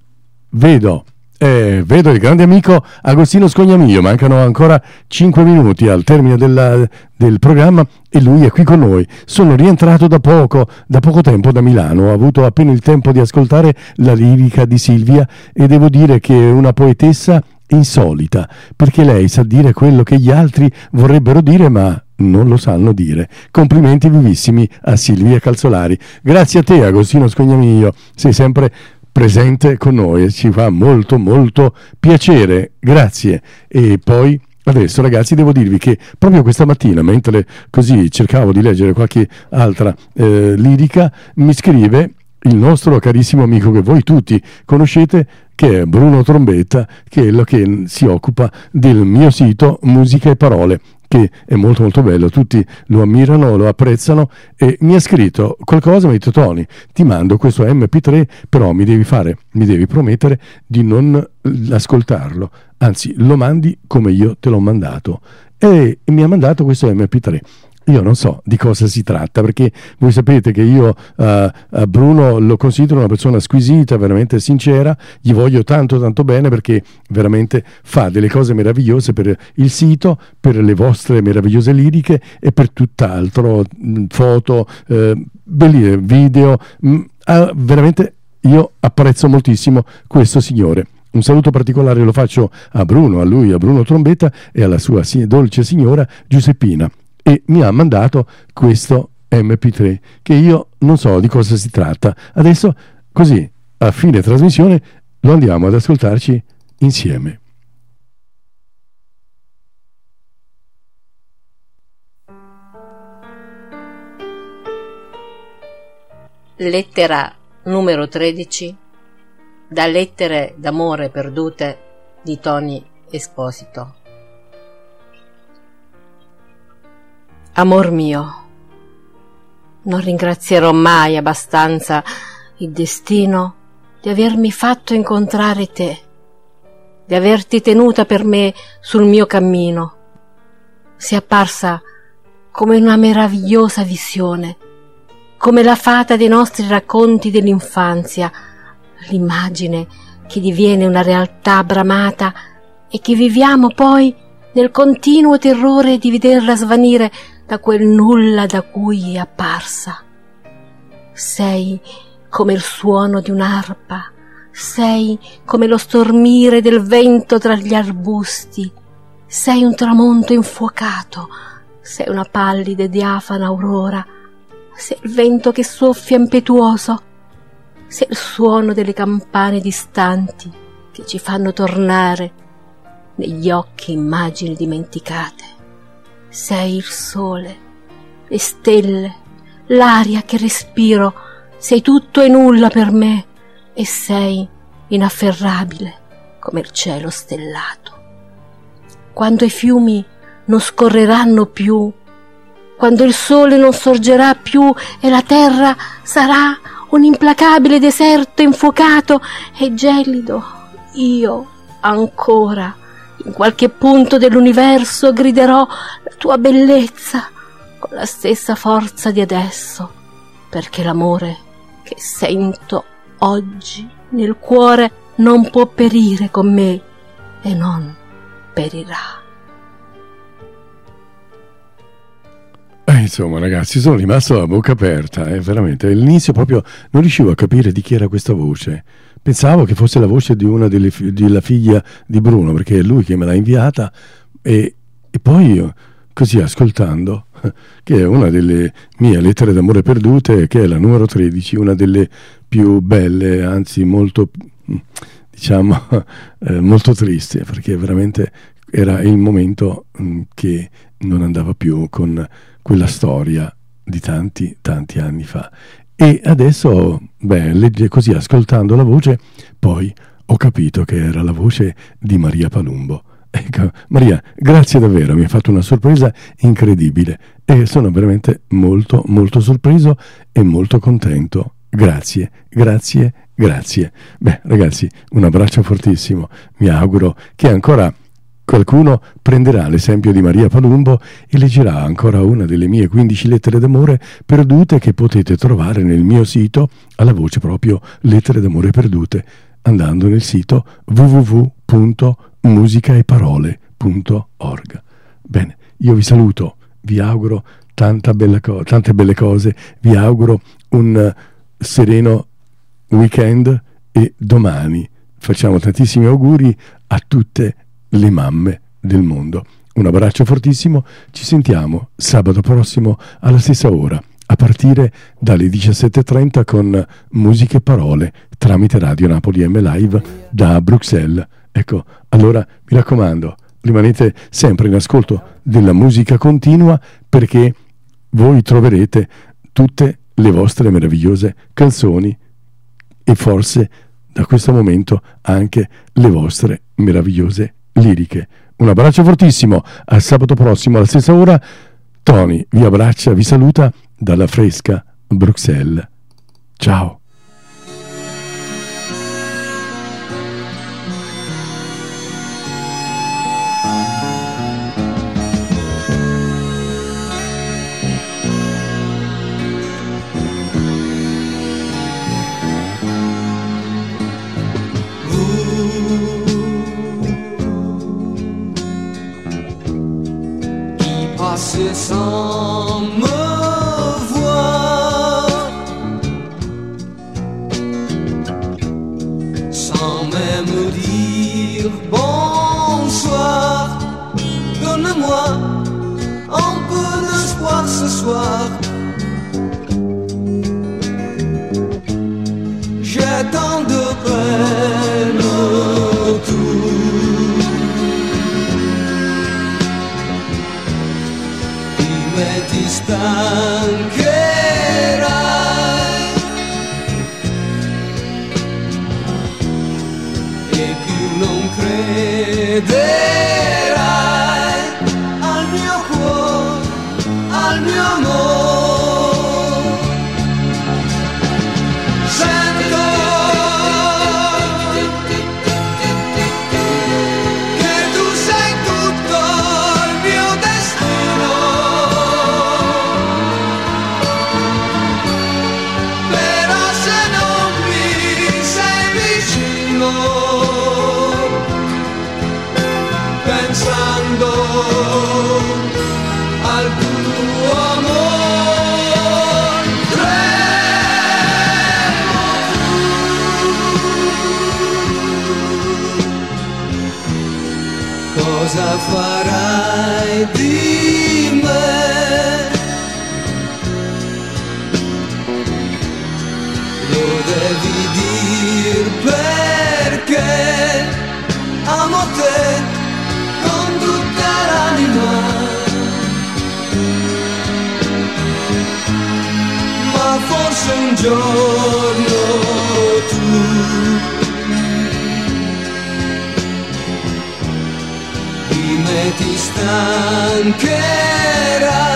vedo Eh, vedo il grande amico Agostino Scognamillo. Mancano ancora cinque minuti al termine della, del programma e lui è qui con noi. Sono rientrato da poco, da poco tempo da Milano. Ho avuto appena il tempo di ascoltare la lirica di Silvia e devo dire che è una poetessa insolita, perché lei sa dire quello che gli altri vorrebbero dire ma non lo sanno dire. Complimenti vivissimi a Silvia Calzolari. Grazie a te, Agostino Scognamiglio, sei sempre presente con noi e ci fa molto molto piacere. Grazie. E poi adesso, ragazzi, devo dirvi che proprio questa mattina, mentre così cercavo di leggere qualche altra eh, lirica, mi scrive il nostro carissimo amico che voi tutti conoscete, che è Bruno Trombetta, che è quello che si occupa del mio sito Musica e Parole, che è molto molto bello, tutti lo ammirano, lo apprezzano, e mi ha scritto qualcosa, mi ha detto: Tony, ti mando questo emme pi tre, però mi devi fare, mi devi promettere di non ascoltarlo, anzi lo mandi come io te l'ho mandato, e mi ha mandato questo emme pi tre. Io non so di cosa si tratta, perché voi sapete che io uh, a Bruno lo considero una persona squisita, veramente sincera, gli voglio tanto tanto bene, perché veramente fa delle cose meravigliose per il sito, per le vostre meravigliose liriche e per tutt'altro, mh, foto, eh, belli video, mh, ah, veramente io apprezzo moltissimo questo signore. Un saluto particolare lo faccio a Bruno, a lui, a Bruno Trombetta e alla sua dolce signora Giuseppina. E mi ha mandato questo emme pi tre che io non so di cosa si tratta. Adesso, così, a fine trasmissione, lo andiamo ad ascoltarci insieme. Lettera numero tredici, da Lettere d'amore perdute di Tony Esposito. Amor mio, non ringrazierò mai abbastanza il destino di avermi fatto incontrare te, di averti tenuta per me sul mio cammino. Sei apparsa come una meravigliosa visione, come la fata dei nostri racconti dell'infanzia, l'immagine che diviene una realtà bramata e che viviamo poi nel continuo terrore di vederla svanire da quel nulla da cui è apparsa. Sei come il suono di un'arpa, sei come lo stormire del vento tra gli arbusti, sei un tramonto infuocato, sei una pallida e diafana aurora, sei il vento che soffia impetuoso, sei il suono delle campane distanti che ci fanno tornare negli occhi immagini dimenticate. Sei il sole, le stelle, l'aria che respiro, sei tutto e nulla per me e sei inafferrabile come il cielo stellato. Quando i fiumi non scorreranno più, quando il sole non sorgerà più e la terra sarà un implacabile deserto infuocato e gelido, io ancora in qualche punto dell'universo griderò la tua bellezza con la stessa forza di adesso, perché l'amore che sento oggi nel cuore non può perire con me e non perirà. Eh, insomma, ragazzi, sono rimasto a bocca aperta, eh, veramente. All'inizio proprio non riuscivo a capire di chi era questa voce. Pensavo che fosse la voce di una delle fi- della figlia di Bruno, perché è lui che me l'ha inviata, e, e poi io, così ascoltando, che è una delle mie lettere d'amore perdute, che è la numero tredici, una delle più belle, anzi molto, diciamo, eh, molto triste, perché veramente era il momento mh, che non andava più con quella storia di tanti, tanti anni fa. E adesso, beh, legge così, ascoltando la voce, poi ho capito che era la voce di Maria Palumbo. Ecco, Maria, grazie davvero, mi ha fatto una sorpresa incredibile e sono veramente molto, molto sorpreso e molto contento. Grazie, grazie, grazie. Beh, ragazzi, un abbraccio fortissimo. Mi auguro che ancora qualcuno prenderà l'esempio di Maria Palumbo e leggerà ancora una delle mie quindici lettere d'amore perdute che potete trovare nel mio sito, alla voce proprio Lettere d'amore perdute, andando nel sito w w w punto musicaeparole punto org. Bene, io vi saluto, vi auguro tanta bella co- tante belle cose, vi auguro un sereno weekend e domani facciamo tantissimi auguri a tutte le mamme del mondo. Un abbraccio fortissimo, ci sentiamo sabato prossimo alla stessa ora, a partire dalle diciassette e trenta con Musiche e Parole tramite Radio Napoli M Live da Bruxelles. Ecco, allora mi raccomando, rimanete sempre in ascolto della musica continua, perché voi troverete tutte le vostre meravigliose canzoni e forse da questo momento anche le vostre meravigliose liriche. Un abbraccio fortissimo, a sabato prossimo alla stessa ora. Tony vi abbraccia, vi saluta dalla fresca Bruxelles. Ciao. Passer sans me voir, sans même dire bonsoir. Donne-moi un peu d'espoir ce soir. J'ai tant de peine autour. Ti stancherai e più non crederai al mio cuore, al mio amore. Sento che tu sei tutto il mio destino. Pensando al tuo amore, tremo tu. Cosa farai di me? Lo devi dir perché amo te con tutta l'anima, ma forse un giorno tu di me ti stancherai